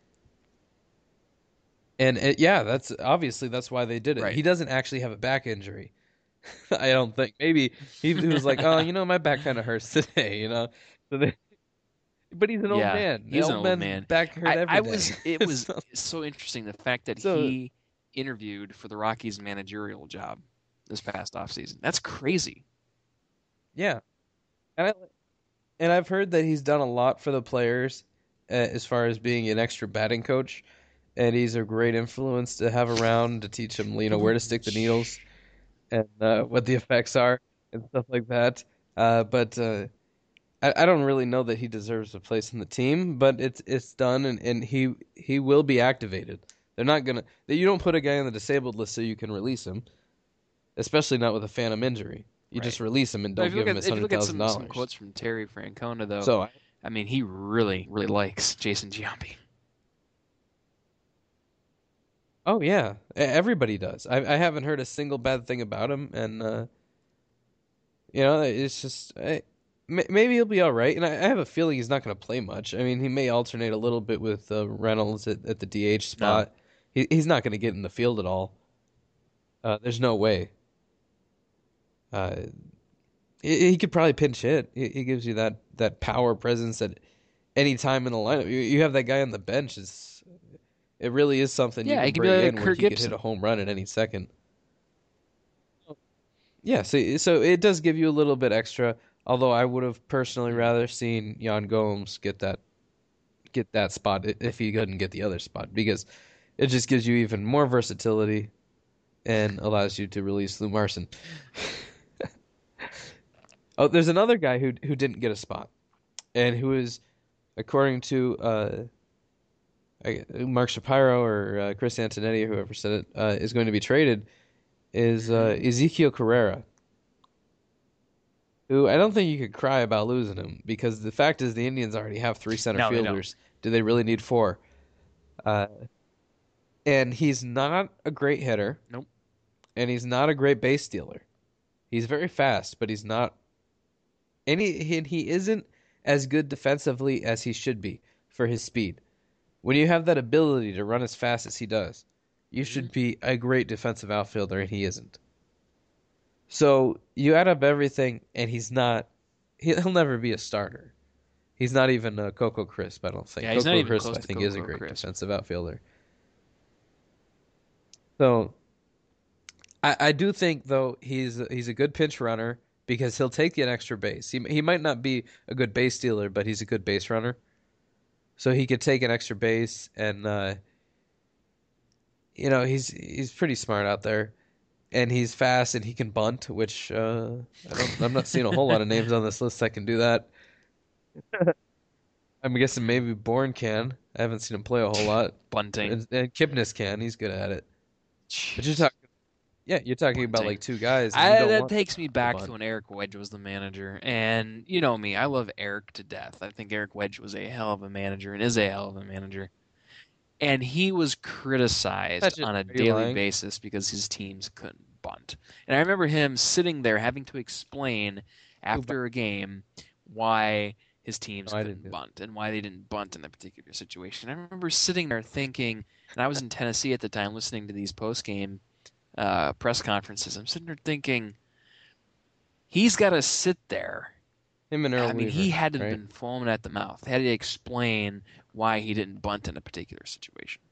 And it, yeah, that's obviously that's why they did it. Right. He doesn't actually have a back injury. I don't think. Maybe he, he was like, oh, you know, my back kind of hurts today, you know. So they, but he's an old Yeah, man. The he's an old old man's man. back hurt I, every I day. was it was so, so interesting the fact that so he interviewed for the Rockies managerial job this past offseason. That's crazy. yeah, and I, and I've heard that he's done a lot for the players uh, as far as being an extra batting coach, and he's a great influence to have around to teach them, you know, where to stick the needles and uh, what the effects are and stuff like that. Uh, but uh, I, I don't really know that he deserves a place in the team, but it's it's done, and, and he he will be activated. They're not gonna. You don't put a guy on the disabled list so you can release him, especially not with a phantom injury. You Right. just release him and But if don't you look give him at his if you hundred look at thousand some some dollars. quotes from Terry Francona though, So I mean he really really likes Jason Giambi. oh yeah, e- everybody does. I I haven't heard a single bad thing about him, and uh, you know it's just I, may- maybe he'll be all right. And I, I have a feeling he's not going to play much. I mean, he may alternate a little bit with uh, Reynolds at, at the D H No. spot. He he's not going to get in the field at all. Uh, there's no way. Uh, he, he could probably pinch hit. He, he gives you that that power presence at any time in the lineup. You you have that guy on the bench. It's it really is something you Yeah, he can could be bring like a in where Kirk he could hit a Gibson. home run at any second. Yeah, so so it does give you a little bit extra. Although I would have personally Mm. rather seen Jan Gomes get that get that spot i- if he couldn't get the other spot, because it just gives you even more versatility and allows you to release Lou Marson. Oh, there's another guy who who didn't get a spot and who is, according to uh, I- Mark Shapiro or uh, Chris Antonetti, whoever said it, uh, is going to be traded, is Hmm. uh, Ezekiel Carrera, who I don't think you could cry about losing him, because the fact is the Indians already have three center No, they don't. fielders. Do they really need four? Uh, and he's not a great hitter, Nope. and he's not a great base stealer. He's very fast, but he's not any, and he isn't as good defensively as he should be for his speed. When you have that ability to run as fast as he does, you Hmm. should be a great defensive outfielder, and he isn't. So you add up everything, and he's not. He'll never be a starter. He's not even a Coco Crisp, I don't think. Yeah, he's not Coco even Crisp, close I to think, is a Coco great Crisp. defensive outfielder. So I, I do think though he's he's a good pinch runner because he'll take an extra base. He he might not be a good base stealer, but he's a good base runner. So he could take an extra base, and uh, you know he's he's pretty smart out there, and he's fast, and he can bunt, which uh, I don't I'm not seeing a whole lot of names on this list that can do that. I'm guessing maybe Bourne can. I haven't seen him play a whole lot, Bunting. and, and Kipnis can. He's good at it. But you're Jeez. talking, yeah, you're talking about Bunting. like two guys, and you I, don't that want them takes me to back to bunt. when Eric Wedge was the manager. And you know me, I love Eric to death. I think Eric Wedge was a hell of a manager and is a hell of a manager. And he was criticized Imagine, on a are you daily lying? basis because his teams couldn't bunt. And I remember him sitting there having to explain Who bu- after a game why his teams No, I didn't couldn't do that. bunt and why they didn't bunt in that particular situation. I remember sitting there thinking, and I was in Tennessee at the time listening to these post game uh, press conferences. I'm sitting there thinking, he's got to sit there. Him and I Earl mean, he Weaver, had to have right? been foaming at the mouth. Had to explain why he didn't bunt in a particular situation.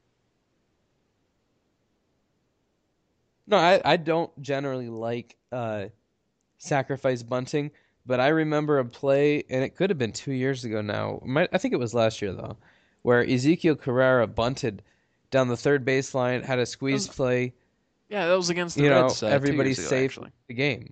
No, I, I don't generally like uh, sacrifice bunting, but I remember a play, and it could have been two years ago now. Might, I think it was last year though, where Ezekiel Carrera bunted down the third baseline, had a That squeeze was, play. yeah, that was against the You know, Reds uh, two years everybody's ago, safe actually. the game.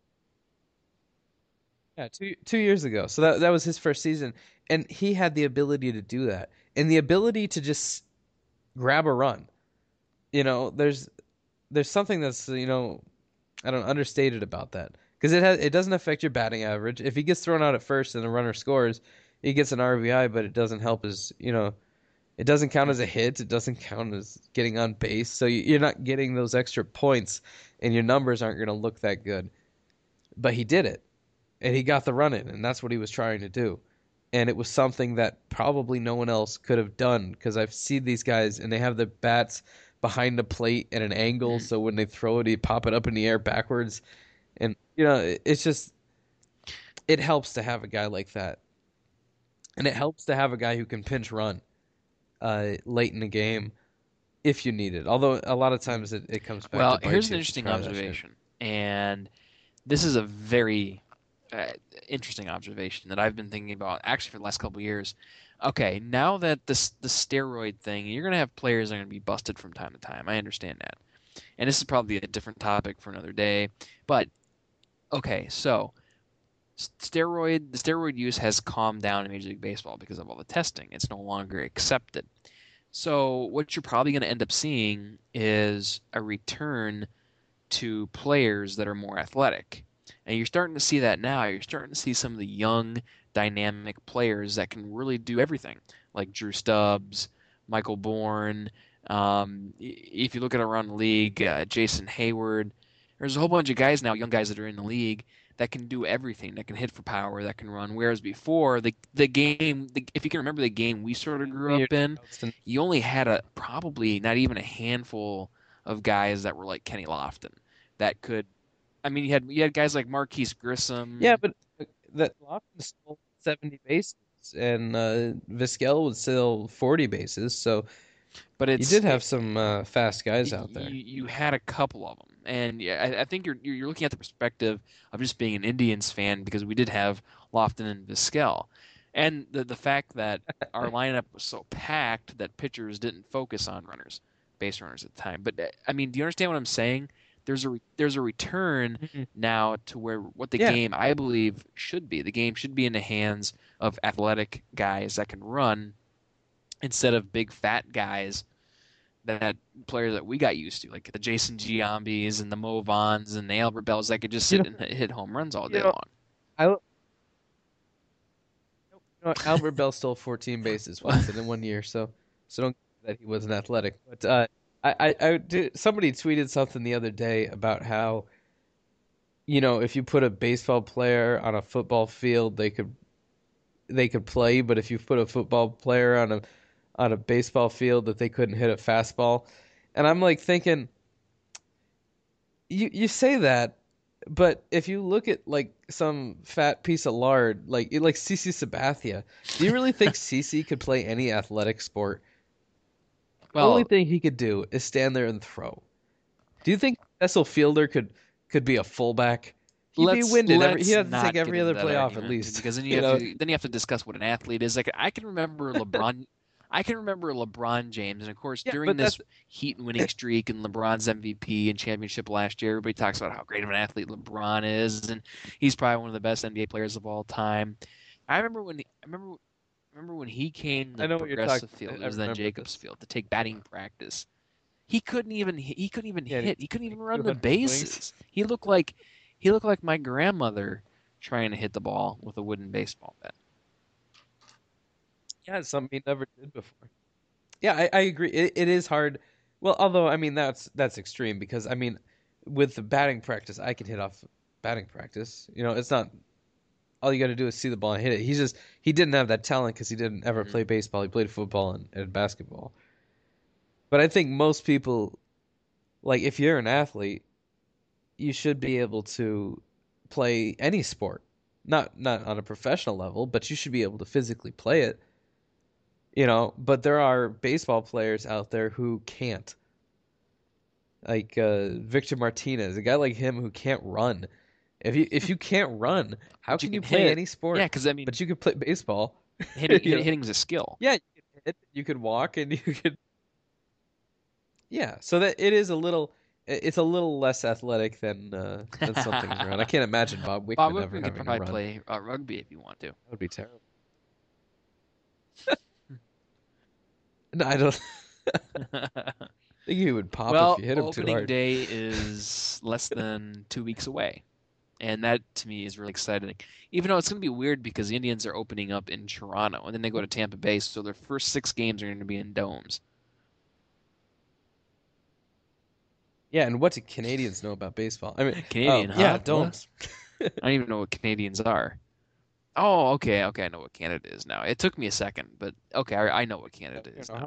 Yeah, two two years ago. So that that was his first season, and he had the ability to do that, and the ability to just grab a run. You know, there's there's something that's you know I don't understated about that because it has it doesn't affect your batting average. If he gets thrown out at first and the runner scores, he gets an R B I, but it doesn't help his you know it doesn't count as a hit. It doesn't count as getting on base. So you- you're not getting those extra points, and your numbers aren't going to look that good. But he did it, and he got the run in, and that's what he was trying to do. And it was something that probably no one else could have done because I've seen these guys and they have the bats behind the plate at an angle, Mhm. so when they throw it, you pop it up in the air backwards. And you know, it- it's just it helps to have a guy like that, and it helps to have a guy who can pinch run uh, late in the game if you need it. Although a lot of times it, it comes back to Well, here's bite an you if you interesting try that shit. observation, and this is a very uh, interesting observation that I've been thinking about actually for the last couple of years. Okay, now that this the steroid thing, you're gonna have players that are gonna be busted from time to time. I understand that, and this is probably a different topic for another day. But okay, so steroid the steroid use has calmed down in Major League Baseball because of all the testing. It's no longer accepted. So what you're probably going to end up seeing is a return to players that are more athletic. And you're starting to see that now. You're starting to see some of the young, dynamic players that can really do everything, like Drew Stubbs, Michael Bourne. Um, if you look at around the league, uh, Jason Hayward, there's a whole bunch of guys now, young guys that are in the league that can do everything, that can hit for power, that can run. Whereas before, the the game, the, if you can remember the game we sort of grew Mainly your up in, Charleston. you only had a probably not even a handful of guys that were like Kenny Lofton that could. I mean, you had you had guys like Marquise Yeah, Grissom, but uh, that Lofton stole seventy bases, and uh, Vizquel would steal forty bases. So but you it's did have some uh, fast guys out there. you you had a couple of them, and yeah, I, I think you're you're looking at the perspective of just being an Indians fan because we did have Lofton and Vizquel, and the the fact that our lineup was so packed that pitchers didn't focus on runners, base runners at the time. But uh, I mean, do you understand what I'm saying? There's a re- there's a return Mhm. now to where what the Yeah, game I believe should be. The game should be in the hands of athletic guys that can run instead of big fat guys that players that we got used to, like the Jason Giambis and the Mo Vaughns and the Albert Bells that could just you sit know, and hit home runs all you day know, long. I you know, Albert Bell stole fourteen bases once in one year, so so don't that he wasn't athletic. But uh, I I, I did, somebody tweeted something the other day about how you know if you put a baseball player on a football field, they could they could play, but if you put a football player on a on a baseball field, that they couldn't hit a fastball. And I'm like thinking, you you say that, but if you look at like some fat piece of lard, like like CC Sabathia, do you really think CC could play any athletic sport? The only Well, thing he could do is stand there and throw. Do you think Cecil Fielder could could be a fullback? He'd be Let's winded every. He'd let's have to take not get every into other that play off at argument least. because then you You have know, to then you have to discuss what an athlete is. Like I can remember LeBron, I can remember LeBron James, and of course yeah, during but this that's Heat winning streak and LeBron's M V P and championship last year, everybody talks about how great of an athlete LeBron is, and he's probably one of the best N B A players of all time. I remember when I remember remember when he came I to know what you're talking. Progressive Field, I, it I was then remember Jacobs this. Field, to take batting practice. He couldn't even he couldn't even Yeah, and hit. he's He couldn't like even run the two hundred swings. bases. He looked like he looked like my grandmother trying to hit the ball with a wooden baseball bat. Yeah, it's something he never did before. Yeah, I, I agree. It, it is hard. Well, although I mean that's that's extreme because I mean with the batting practice, I can hit off batting practice. You know, it's not all you got to do is see the ball and hit it. He's just he didn't have that talent because he didn't ever Hmm. play baseball. He played football and, and basketball. But I think most people like if you're an athlete, you should be able to play any sport. Not not on a professional level, but you should be able to physically play it. You know, but there are baseball players out there who can't. Like uh, Victor Martinez, a guy like him who can't run. If you if you can't run, how But you can you can play hit. any Yeah, sport? because I But mean, you can play baseball. hitting You hit, know, hitting's a skill. yeah, you can hit, you could walk, and you could yeah. So that it is a little, it's a little less athletic than uh, than some things around. I can't imagine Bob Bob Wickman ever Whitman could having to probably run. play uh, rugby if you want to. That would be terrible. No, I don't think he would pop if Well, you hit him too opening hard. day is less than two weeks away. And that to me is really exciting. Even though it's going to be weird because the Indians are opening up in Toronto and then they go to Tampa Bay, so their first six games are going to be in domes. Yeah, and what do Canadians know about baseball? I mean, oh Canadian, yeah, huh? What? domes. I don't even know what Canadians are. Oh, okay, okay, I know what Canada is now. It took me a second, but okay, I, I know what Canada You is know, now.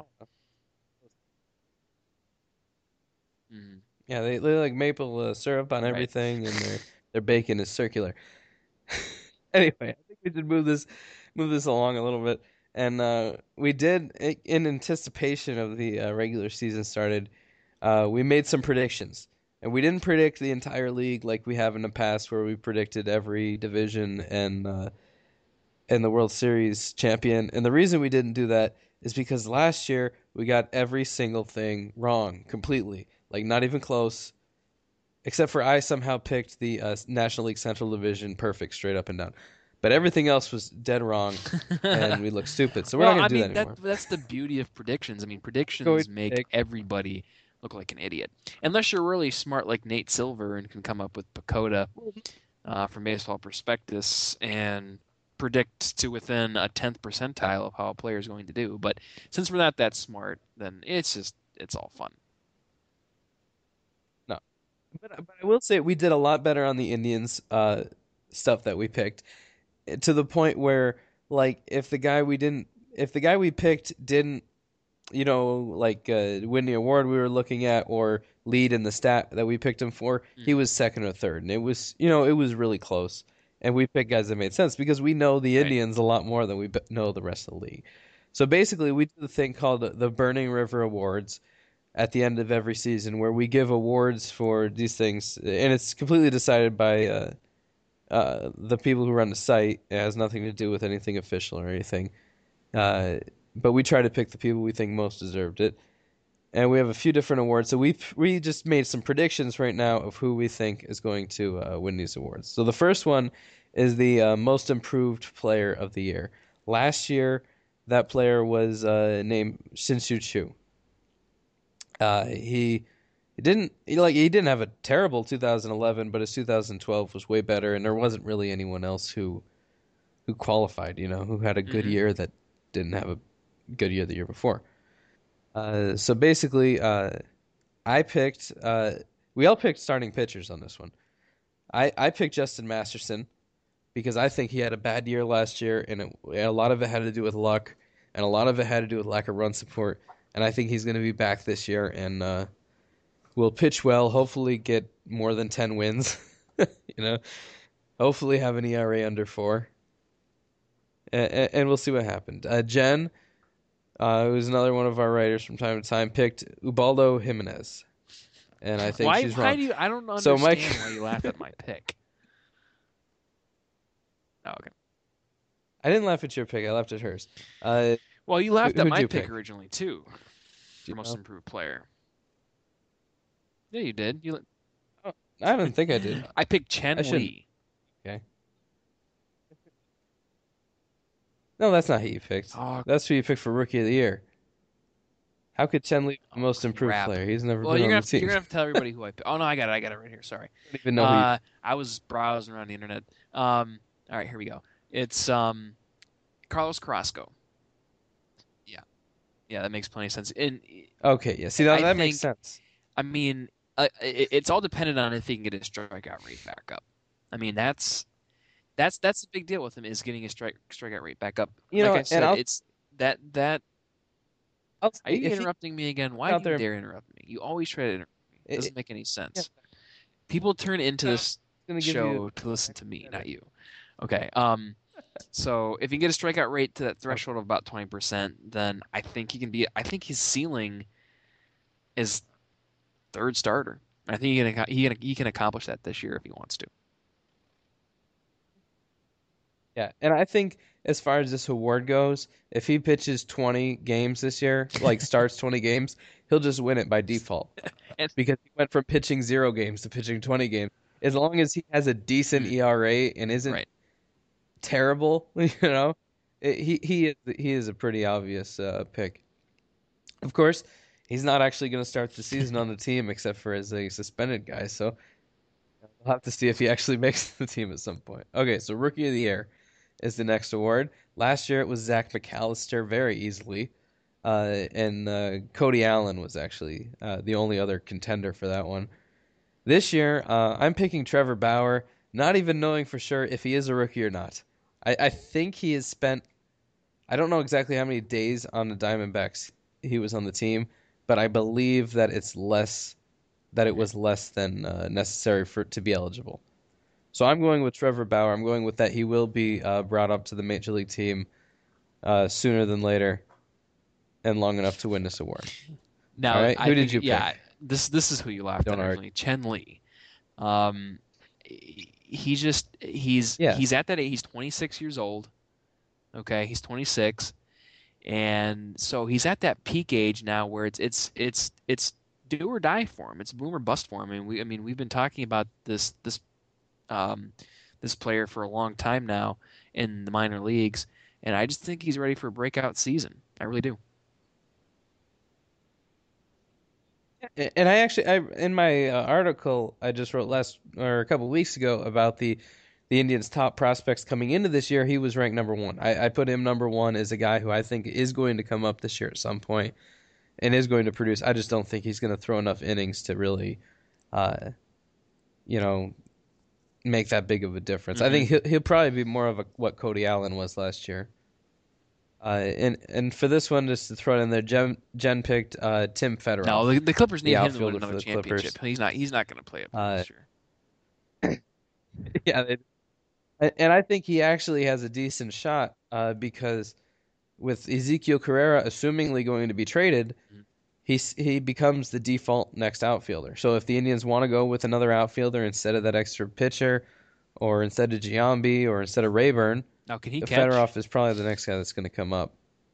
Hmm. yeah, they they like maple uh, syrup on Right. everything, and their their bacon is circular. Anyway, I think we should move this move this along a little bit. And uh, we did, in anticipation of the uh, regular season started, uh, we made some predictions. And we didn't predict the entire league like we have in the past, where we predicted every division and uh, and the World Series champion. And the reason we didn't do that is because last year we got every single thing wrong completely, like not even close. Except for I somehow picked the uh, National League Central Division perfect straight up and down. But everything else was dead wrong, and we look stupid. So we're not Well, going I to do that mean that anymore. that's the beauty of predictions. I mean, Going predictions to make pick. everybody look like an idiot. Unless you're really smart like Nate Silver and can come up with Pacoda uh, from Baseball Prospectus and predict to within a tenth percentile of how a player is going to do. But since we're not that smart, then it's just it's all fun. No, but, but I will say we did a lot better on the Indians uh, stuff that we picked, to the point where, like, if the guy we didn't, if the guy we picked didn't, you know, like uh, win the award we were looking at or lead in the stat that we picked him for, he Hmm. was second or third, and it was, you know, it was really close. And we picked guys that made sense because we know the Right. Indians a lot more than we know the rest of the league. So basically, we do the thing called the Burning River Awards at the end of every season, where we give awards for these things, and it's completely decided by uh, uh, the people who run the site. It has nothing to do with anything official or anything. Uh, but we try to pick the people we think most deserved it, and we have a few different awards. So we we just made some predictions right now of who we think is going to uh, win these awards. So the first one is the uh, most improved player of the year. Last year, that player was uh, named Shin-Soo Choo. Uh, he he didn't he, like he didn't have a terrible two thousand eleven, but his two thousand twelve was way better, and there wasn't really anyone else who who qualified. You know, who had a good Hmm. year that didn't have a good year the year before. Uh, so basically, uh, I picked. Uh, we all picked starting pitchers on this one. I I picked Justin Masterson because I think he had a bad year last year, and it, a lot of it had to do with luck, and a lot of it had to do with lack of run support. And I think he's going to be back this year, and uh, will pitch well. Hopefully, get more than ten wins. you know, hopefully have an E R A under four, and, and we'll see what happened. Uh, Jen, uh, who's another one of our writers from time to time, picked Ubaldo Jimenez. and I think Why? she's Why wrong. do you? I don't So Mike, understand why you laughed at my pick. Oh, okay. I didn't laugh at your pick. I laughed at hers. Uh, Well, you who, laughed at who'd my you pick pick? originally too Do for you most know? improved player. Yeah, you did. You. Oh, I don't think I did. I picked I Chen shouldn't. Li. Okay. No, that's not who you picked. Oh, That's who you picked for Rookie of the Year. How could Chen Lee be the oh most improved crap. player? He's never Well, been you're on gonna the have to, you're team. gonna have to tell everybody who I picked. Oh no, I got it. I got it right here. Sorry. I don't even know who you. Uh, I was browsing around the internet. Um, all right, here we go. It's um Carlos Carrasco. Yeah, yeah, that makes plenty of sense. And Okay, yeah. See, I that I that makes think, sense. I mean, uh, it, it's all dependent on if he can get his strikeout rate back up. I mean, that's that's that's the big deal with him is getting his strike strikeout rate back up. You Like know, I and said, I'll it's that that. I'll Are say you if he's interrupting me again? Why do out you there, dare interrupt me? You always try to interrupt me. It it, it, doesn't make any yeah, sense. People turn into I'm this gonna give you show to listen to me, credit. not you. Okay. Um. So if you get a strikeout rate to that Okay. threshold of about twenty percent, then I think he can be. I think his ceiling is third starter. I think he can he can he can accomplish that this year if he wants to. Yeah, and I think as far as this award goes, if he pitches twenty games this year, like starts twenty games, he'll just win it by default And because he went from pitching zero games to pitching twenty games. As long as he has a decent mm, E R A and isn't right. terrible, you know, it, he he is he is a pretty obvious uh, pick. Of course, he's not actually going to start the season on the team except for as a suspended guy, so we'll have to see if he actually makes the team at some point. Okay, so Rookie of the Year is the next award. Last year it was Zach McAllister very easily, uh, and uh, Cody Allen was actually uh, the only other contender for that one. This year, uh, I'm picking Trevor Bauer, not even knowing for sure if he is a rookie or not. I, I think he has spent, I don't know exactly how many days on the Diamondbacks he was on the team, but I believe that it's less, that it was less than uh, necessary for to be eligible. So I'm going with Trevor Bauer. I'm going with that he will be uh, brought up to the major league team uh, sooner than later and long enough to win this award. All Now right, I who did think you yeah, pick? this this is who you laughed Don't at argue. originally, Chen Li. Um, he just he's he's Yes. at that age. He's twenty-six years old. Okay, he's twenty-six, and so he's at that peak age now where it's it's it's it's do or die for him. It's boom or bust for him. And we I mean we've been talking about this this um this player for a long time now in the minor leagues, and I just think he's ready for a breakout season. I really do. And I actually, I in my uh, article I just wrote last or a couple of weeks ago about the the Indians' top prospects coming into this year, he was ranked number one. I, I put him number one as a guy who I think is going to come up this year at some point and is going to produce. I just don't think he's going to throw enough innings to really, uh, you know, make that big of a difference. I Hmm. think he'll, he'll probably be more of a what Cody Allen was last year. Uh, and and for this one, just to throw it in there, Jen, Jen picked uh, Tim No, Fedorov, the, the Clippers the need him to win outfielder for another the Clippers. championship. He's not he's not going to play up here Uh, this year. yeah, they, and I think he actually has a decent shot uh, because with Ezekiel Carrera assumingly going to be traded, Mhm. he's he becomes the default next outfielder. So if the Indians want to go with another outfielder instead of that extra pitcher, or instead of Giambi, or instead of Rayburn, Now, can he catch? Fedorov is probably the next guy that's going to come up.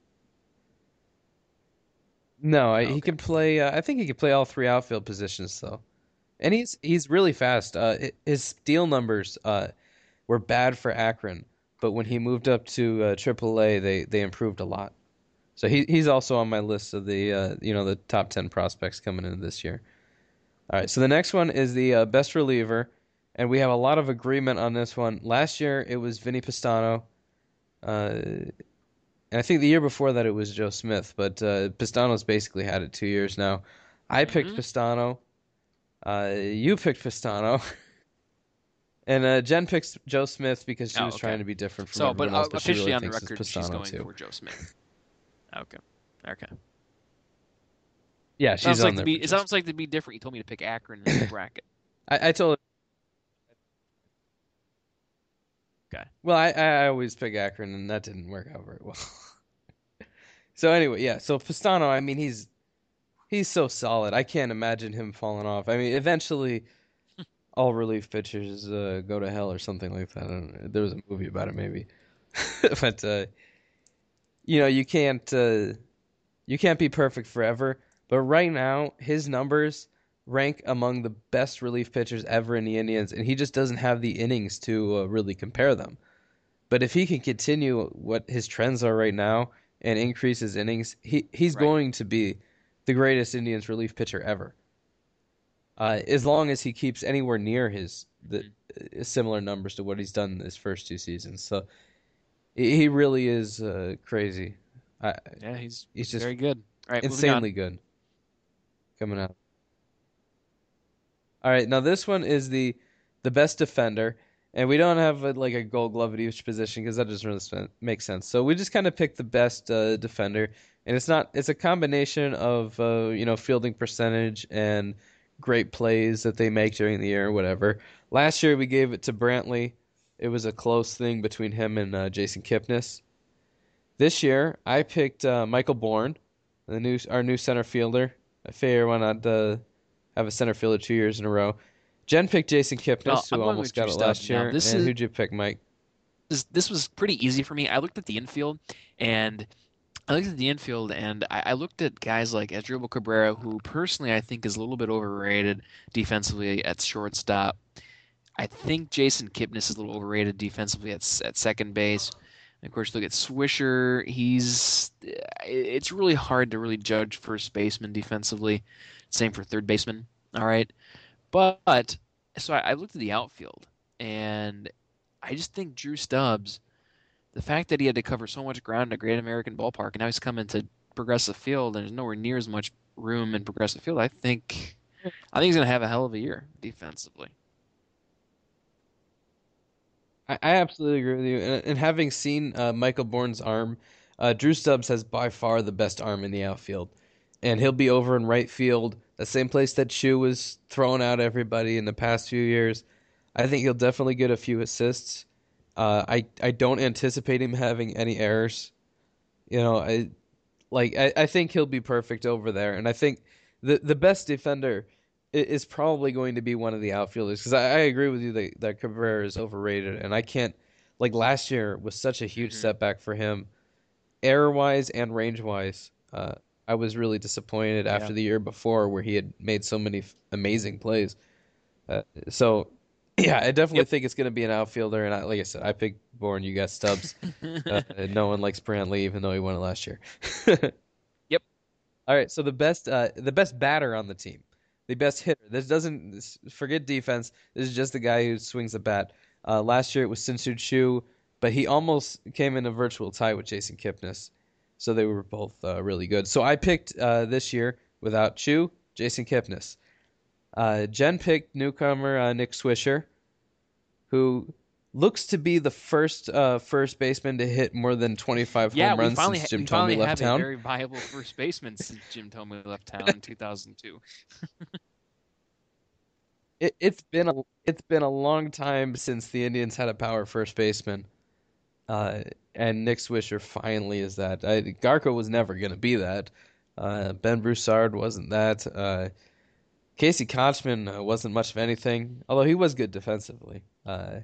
No, I, Oh, he okay. can play. Uh, I think he can play all three outfield positions though, and he's he's really fast. Uh, hi- his steal numbers uh, were bad for Akron, but when Mhm. he moved up to uh, triple A, they they improved a lot. So he he's also on my list of the uh, you know the top ten prospects coming into this year. All right, so the next one is the uh, best reliever, and we have a lot of agreement on this one. Last year it was Vinny Pistano, uh, and I think the year before that it was Joe Smith, but uh, Pistano's basically had it two years now. I picked Mhm. Pistano. Uh, you picked Pistano, and uh, Jen picks Joe Smith because she Oh, was okay. trying to be different from So, but everyone else, uh, but she officially really on the thinks it's record, she's Pistano going too. for Joe Smith. Okay. Okay. Yeah, she's Sounds like on to there be. for It Joe sounds Smith. like to be different. You told me to pick Akron in this bracket. I, I told. Okay. Well, I, I always pick Akron, and that didn't work out very well. So anyway, yeah. So Pistano, I mean, he's he's so solid. I can't imagine him falling off. I mean, eventually all relief pitchers uh, go to hell or something like that. I don't know. There was a movie about it, maybe. But uh, you know, you can't uh, you can't be perfect forever. But right now, his numbers rank among the best relief pitchers ever in the Indians, and he just doesn't have the innings to uh, really compare them. But if he can continue what his trends are right now and increase his innings, he he's Right. going to be the greatest Indians relief pitcher ever. Uh, as long as he keeps anywhere near his the Mhm. uh, similar numbers to what he's done in his first two seasons. So he he really is uh, crazy. I, Yeah, he's he's he's just very good. All right, moving on. insanely good coming out. All right, now this one is the the best defender, and we don't have a, like a Gold Glove at each position because that doesn't really sen- make sense. So we just kind of picked the best uh, defender, and it's not it's a combination of uh, you know fielding percentage and great plays that they make during the year or whatever. Last year we gave it to Brantley. It was a close thing between him and uh, Jason Kipnis. This year I picked uh, Michael Bourne, the new our new center fielder. I figure why not uh, have a center fielder two years in a row. Jen picked Jason Well, Kipnis, who I'm going with almost got Drew it Stubbs last now. year. This And is who'd you pick, Mike? this, this was pretty easy for me. I looked at the infield, and I looked at the infield, and I, I looked at guys like Asdrubal Cabrera, who personally I think is a little bit overrated defensively at shortstop. I think Jason Kipnis is a little overrated defensively at at second base. And of course, look at Swisher. He's it's really hard to really judge first baseman defensively. Same for third baseman. All right, but so I, I looked at the outfield, and I just think Drew Stubbs, the fact that he had to cover so much ground in a Great American Ballpark, and now he's coming to Progressive Field, and there's nowhere near as much room in Progressive Field. I think I think he's gonna have a hell of a year defensively. I, I absolutely agree with you. And, and having seen uh, Michael Bourne's arm, uh, Drew Stubbs has by far the best arm in the outfield. And he'll be over in right field, the same place that Chu was throwing out everybody in the past few years. I think he'll definitely get a few assists. Uh, I I don't anticipate him having any errors. You know, I like I, I think he'll be perfect over there, and I think the the best defender is probably going to be one of the outfielders because I, I agree with you that, that Cabrera is overrated, and I can't like last year was such a huge Hmm. setback for him, error wise and range wise. Uh, I was really disappointed Yeah. after the year before where he had made so many f- amazing plays. Uh, so yeah, I definitely Yep. think it's going to be an outfielder, and I, like I said, I picked Bourne. You got Stubbs. Uh, no one likes Brantley, even though he won it last year. Yep. All right, so the best uh, the best batter on the team, the best hitter. This doesn't this, forget defense. This is just the guy who swings the bat. Uh, last year it was Sinsu Chu, but he almost came in a virtual tie with Jason Kipnis, so they were both uh, really good. So I picked uh, this year without Chu, Jason Kipnis. Uh, Jen picked newcomer uh, Nick Swisher, who looks to be the first uh, first baseman to hit more than twenty-five Yeah, home we runs finally since ha- Jim we Thome finally left have a town. very viable first baseman since Jim Thome left town in two thousand two. It, it's been a it's been a long time since the Indians had a power first baseman, uh, and Nick Swisher finally is that. I, Garco was never going to be that. Uh, Ben Broussard wasn't that. Uh, Casey Kochman uh, wasn't much of anything, although he was good defensively. Uh,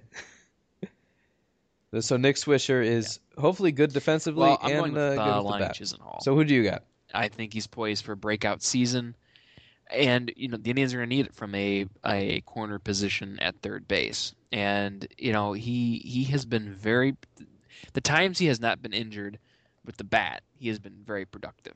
so Nick Swisher Yeah. is hopefully good Well, defensively I'm going and with uh, good uh, with the Lonnie bat. Chisenhall. So who do you got? I think he's poised for a breakout season, and you know the Indians are going to need it from a a corner position at third base. And you know he he has been very the times he has not been injured with the bat, he has been very productive.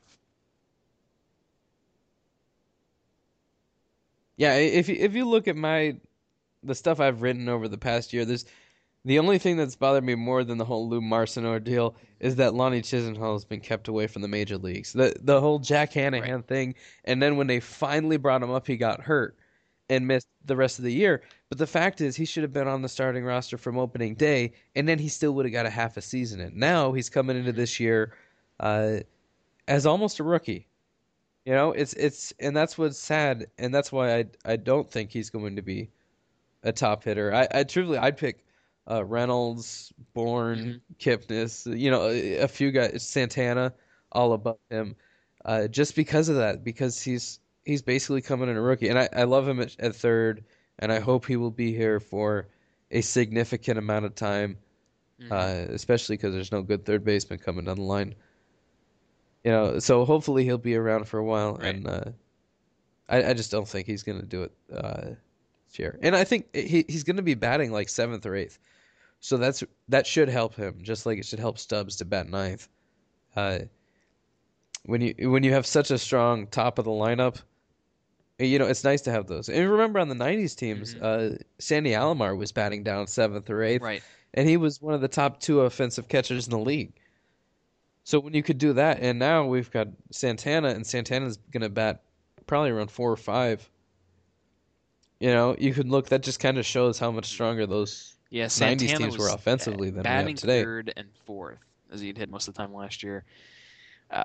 Yeah, if you, if you look at my the stuff I've written over the past year, there's the only thing that's bothered me more than the whole Lou Marson ordeal is that Lonnie Chisenhall has been kept away from the major leagues. The the whole Jack Right. Hanahan thing, and then when they finally brought him up, he got hurt and missed the rest of the year. But the fact is, he should have been on the starting roster from opening day, and then he still would have got a half a season in. Now he's coming into Hmm. this year uh, as almost a rookie. You know, it's it's and that's what's sad, and that's why I I don't think he's going to be a top hitter. I, I truly I'd pick uh, Reynolds, Bourne, Hmm. Kipnis, you know, a, a few guys, Santana, all above him. uh, just because of that, because he's he's basically coming in a rookie, and I, I love him at, at third, and I hope he will be here for a significant amount of time, Hmm. uh, especially because there's no good third baseman coming down the line. You know, so hopefully he'll be around for a while, Right. and uh, I, I just don't think he's gonna do it uh, this year. And I think he he's gonna be batting like seventh or eighth, so that's that should help him, just like it should help Stubbs to bat ninth. Uh, when you when you have such a strong top of the lineup, you know it's nice to have those. And remember on the nineties teams, Hmm. uh, Sandy Alomar was batting down seventh or eighth, Right. and he was one of the top two offensive catchers in the league. So when you could do that, and now we've got Santana, and Santana's gonna bat probably around four or five. You know, you could look. That just kind of shows how much stronger those Yeah, nineties Santana teams were was uh, offensively than we have batting today. third and fourth as he'd hit most of the time last year. Uh,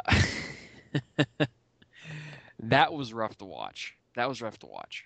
that was rough to watch. That was rough to watch.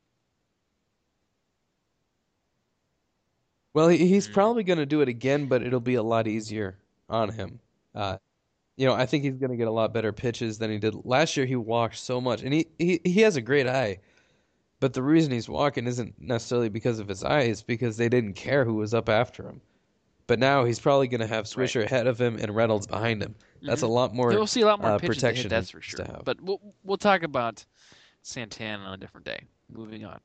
Well, he, he's Mm, probably going to do it again, but it'll be a lot easier on him. Uh, you know, I think he's going to get a lot better pitches than he did last year. He walked so much, and he, he he has a great eye. But the reason he's walking isn't necessarily because of his eyes, because they didn't care who was up after him. But now he's probably going to have right. Swisher ahead of him and Reynolds behind him. That's Hmm. a lot more We'll see a lot more uh, pitches to hit, protection he that's for needs to sure. have. But we'll we'll talk about Santana on a different day. Moving on.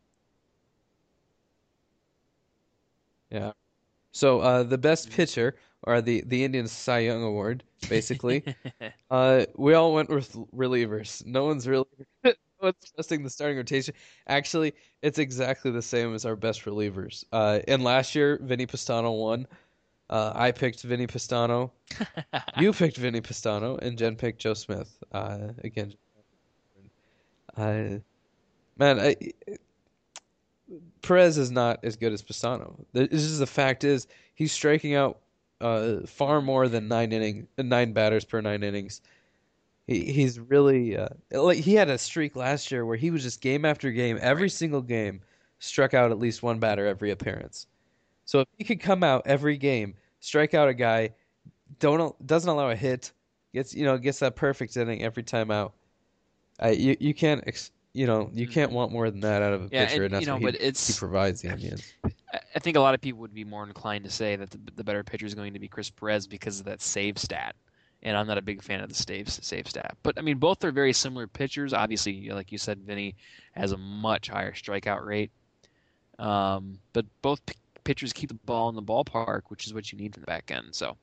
Yeah. So uh, the best Hmm. pitcher, or the the Indian Cy Young Award, basically. Uh, we all went with relievers. No one's really no one's trusting the starting rotation. Actually, it's exactly the same as our best relievers. Uh, and last year, Vinny Pastano won. Uh, I picked Vinny Pastano. You picked Vinny Pastano, and Jen picked Joe Smith. Uh, again, uh, man, I, Perez is not as good as Pastano. This is the fact is he's striking out uh, far Hmm. more than nine inning nine batters per nine innings. He he's really uh, like he had a streak last year where he was just game after game, every Right. single game, struck out at least one batter every appearance. So if he could come out every game, strike out a guy, don't doesn't allow a hit, gets you know gets that perfect inning every time out. Uh, you you can't ex, you know you can't Hmm. want more than that out of a Yeah, pitcher, and and you that's know, what he but he it's provides the Indians. I I think a lot of people would be more inclined to say that the, the better pitcher is going to be Chris Perez because of that save stat. And I'm not a big fan of the save save stat. But I mean, both are very similar pitchers. Obviously, like you said, Vinny has a much higher strikeout rate. Um, but both p pitchers keep the ball in the ballpark, which is what you need from the back end. So,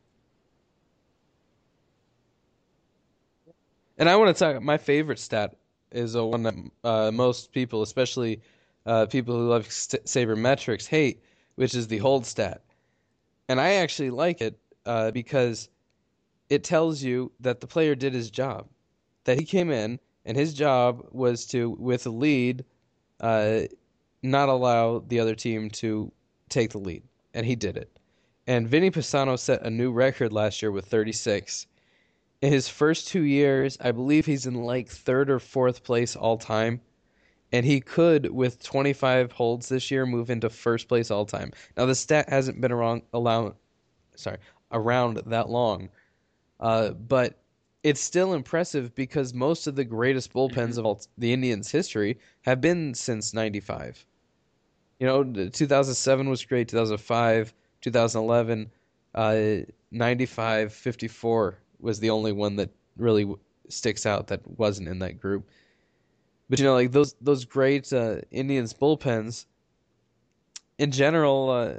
And I want to talk. My favorite stat is a one that uh, most people, especially uh, people who love st- sabermetrics, hate, which is the hold stat. And I actually like it uh, because it tells you that the player did his job. That he came in and his job was to, with a lead, uh, not allow the other team to take the lead, and he did it. And Vinny Pisano set a new record last year with thirty-six. In his first two years, I believe he's in like third or fourth place all time. And he could, with twenty-five holds this year, move into first place all time. Now, the stat hasn't been around, around, sorry, around that long, uh, but it's still impressive because most of the greatest hmm. bullpens of all the Indians' history have been since ninety-five. You know, two thousand seven was great, two thousand five, two thousand eleven, uh, ninety-five, fifty-four was the only one that really sticks out that wasn't in that group. But you know, like those those great uh, Indians bullpens in general, uh,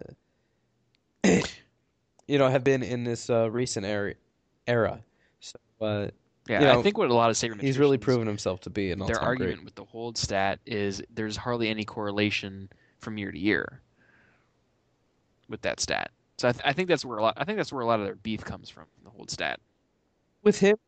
you know, have been in this uh, recent era. Era. So, uh, you Yeah, I know, think what a lot of he's really sabermetricians, proven himself to be an their all-time great. argument with the hold stat is there's hardly any correlation from year to year with that stat. So I, th I think that's where a lot I think that's where a lot of their beef comes from, the hold stat. With him,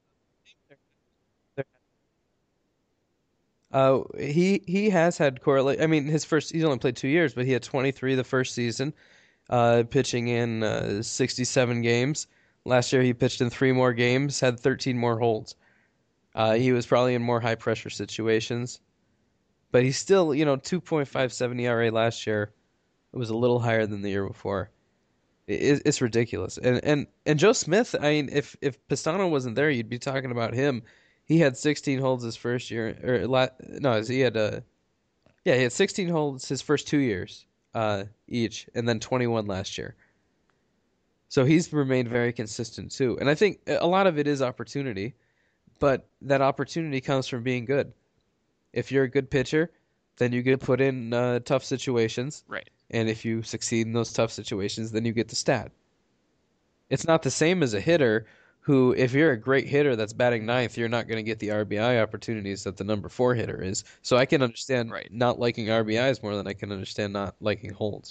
uh, he he has had correlate. I mean, his first he's only played two years, but he had twenty-three the first season, uh, pitching in uh, sixty-seven games. Last year, he pitched in three more games, had thirteen more holds. Uh, he was probably in more high pressure situations, but he's still, you know, two point five seven E R A last year. It was a little higher than the year before. It, it's ridiculous. And and and Joe Smith, I mean, if if Pistano wasn't there, you'd be talking about him. He had sixteen holds his first year, or la- no, he had uh, yeah, he had sixteen holds his first two years, uh, each, and then twenty-one last year. So he's remained very consistent too. And I think a lot of it is opportunity, but that opportunity comes from being good. If you're a good pitcher, then you get put in uh, tough situations, Right. and if you succeed in those tough situations, then you get the stat. It's not the same as a hitter who, if you're a great hitter that's batting ninth, you're not going to get the R B I opportunities that the number four hitter is. So I can understand Right. not liking R B Is more than I can understand not liking holds.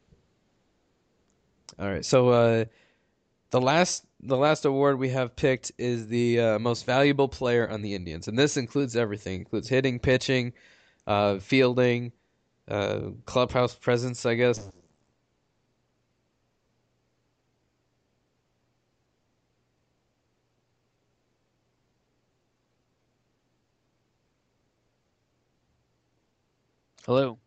All right, so uh, the last the last award we have picked is the uh, most valuable player on the Indians, and this includes everything. It includes hitting, pitching, uh, fielding, uh, clubhouse presence, I guess. Hello.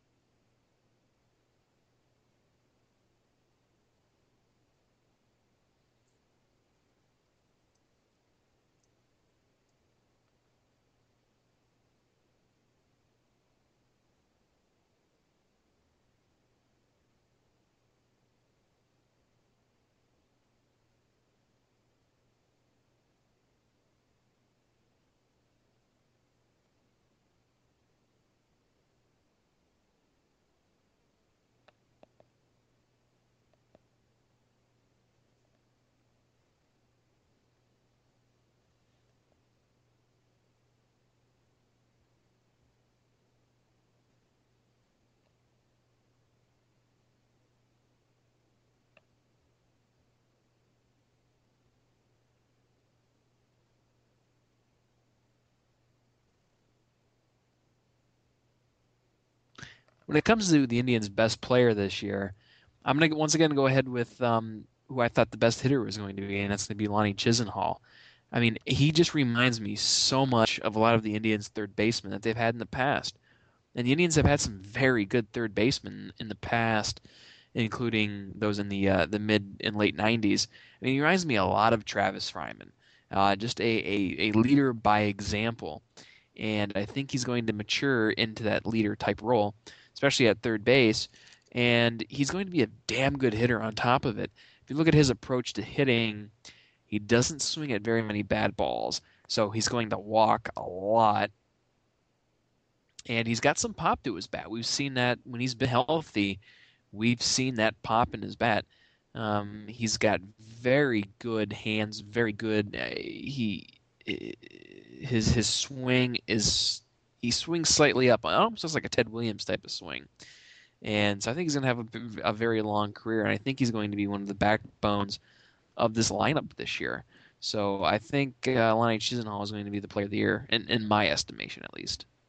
When it comes to the Indians' best player this year, I'm gonna once again go ahead with um, who I thought the best hitter was going to be, and that's going to be Lonnie Chisenhall. I mean, he just reminds me so much of a lot of the Indians' third basemen that they've had in the past. And the Indians have had some very good third basemen in the past, including those in the uh, the mid and late nineties. I mean, he reminds me a lot of Travis Fryman, uh, just a, a, a leader by example. And I think he's going to mature into that leader type role, especially at third base. And he's going to be a damn good hitter on top of it. If you look at his approach to hitting, he doesn't swing at very many bad balls. So he's going to walk a lot, and he's got some pop to his bat. We've seen that when he's been healthy. We've seen that pop in his bat. Um, he's got very good hands, very good. Uh, he his his swing is he swings slightly up, almost just like a Ted Williams type of swing. And so I think he's going to have a, a very long career, and I think he's going to be one of the backbones of this lineup this year. So I think uh, Lonnie Chisenhall is going to be the player of the year, in, in my estimation at least.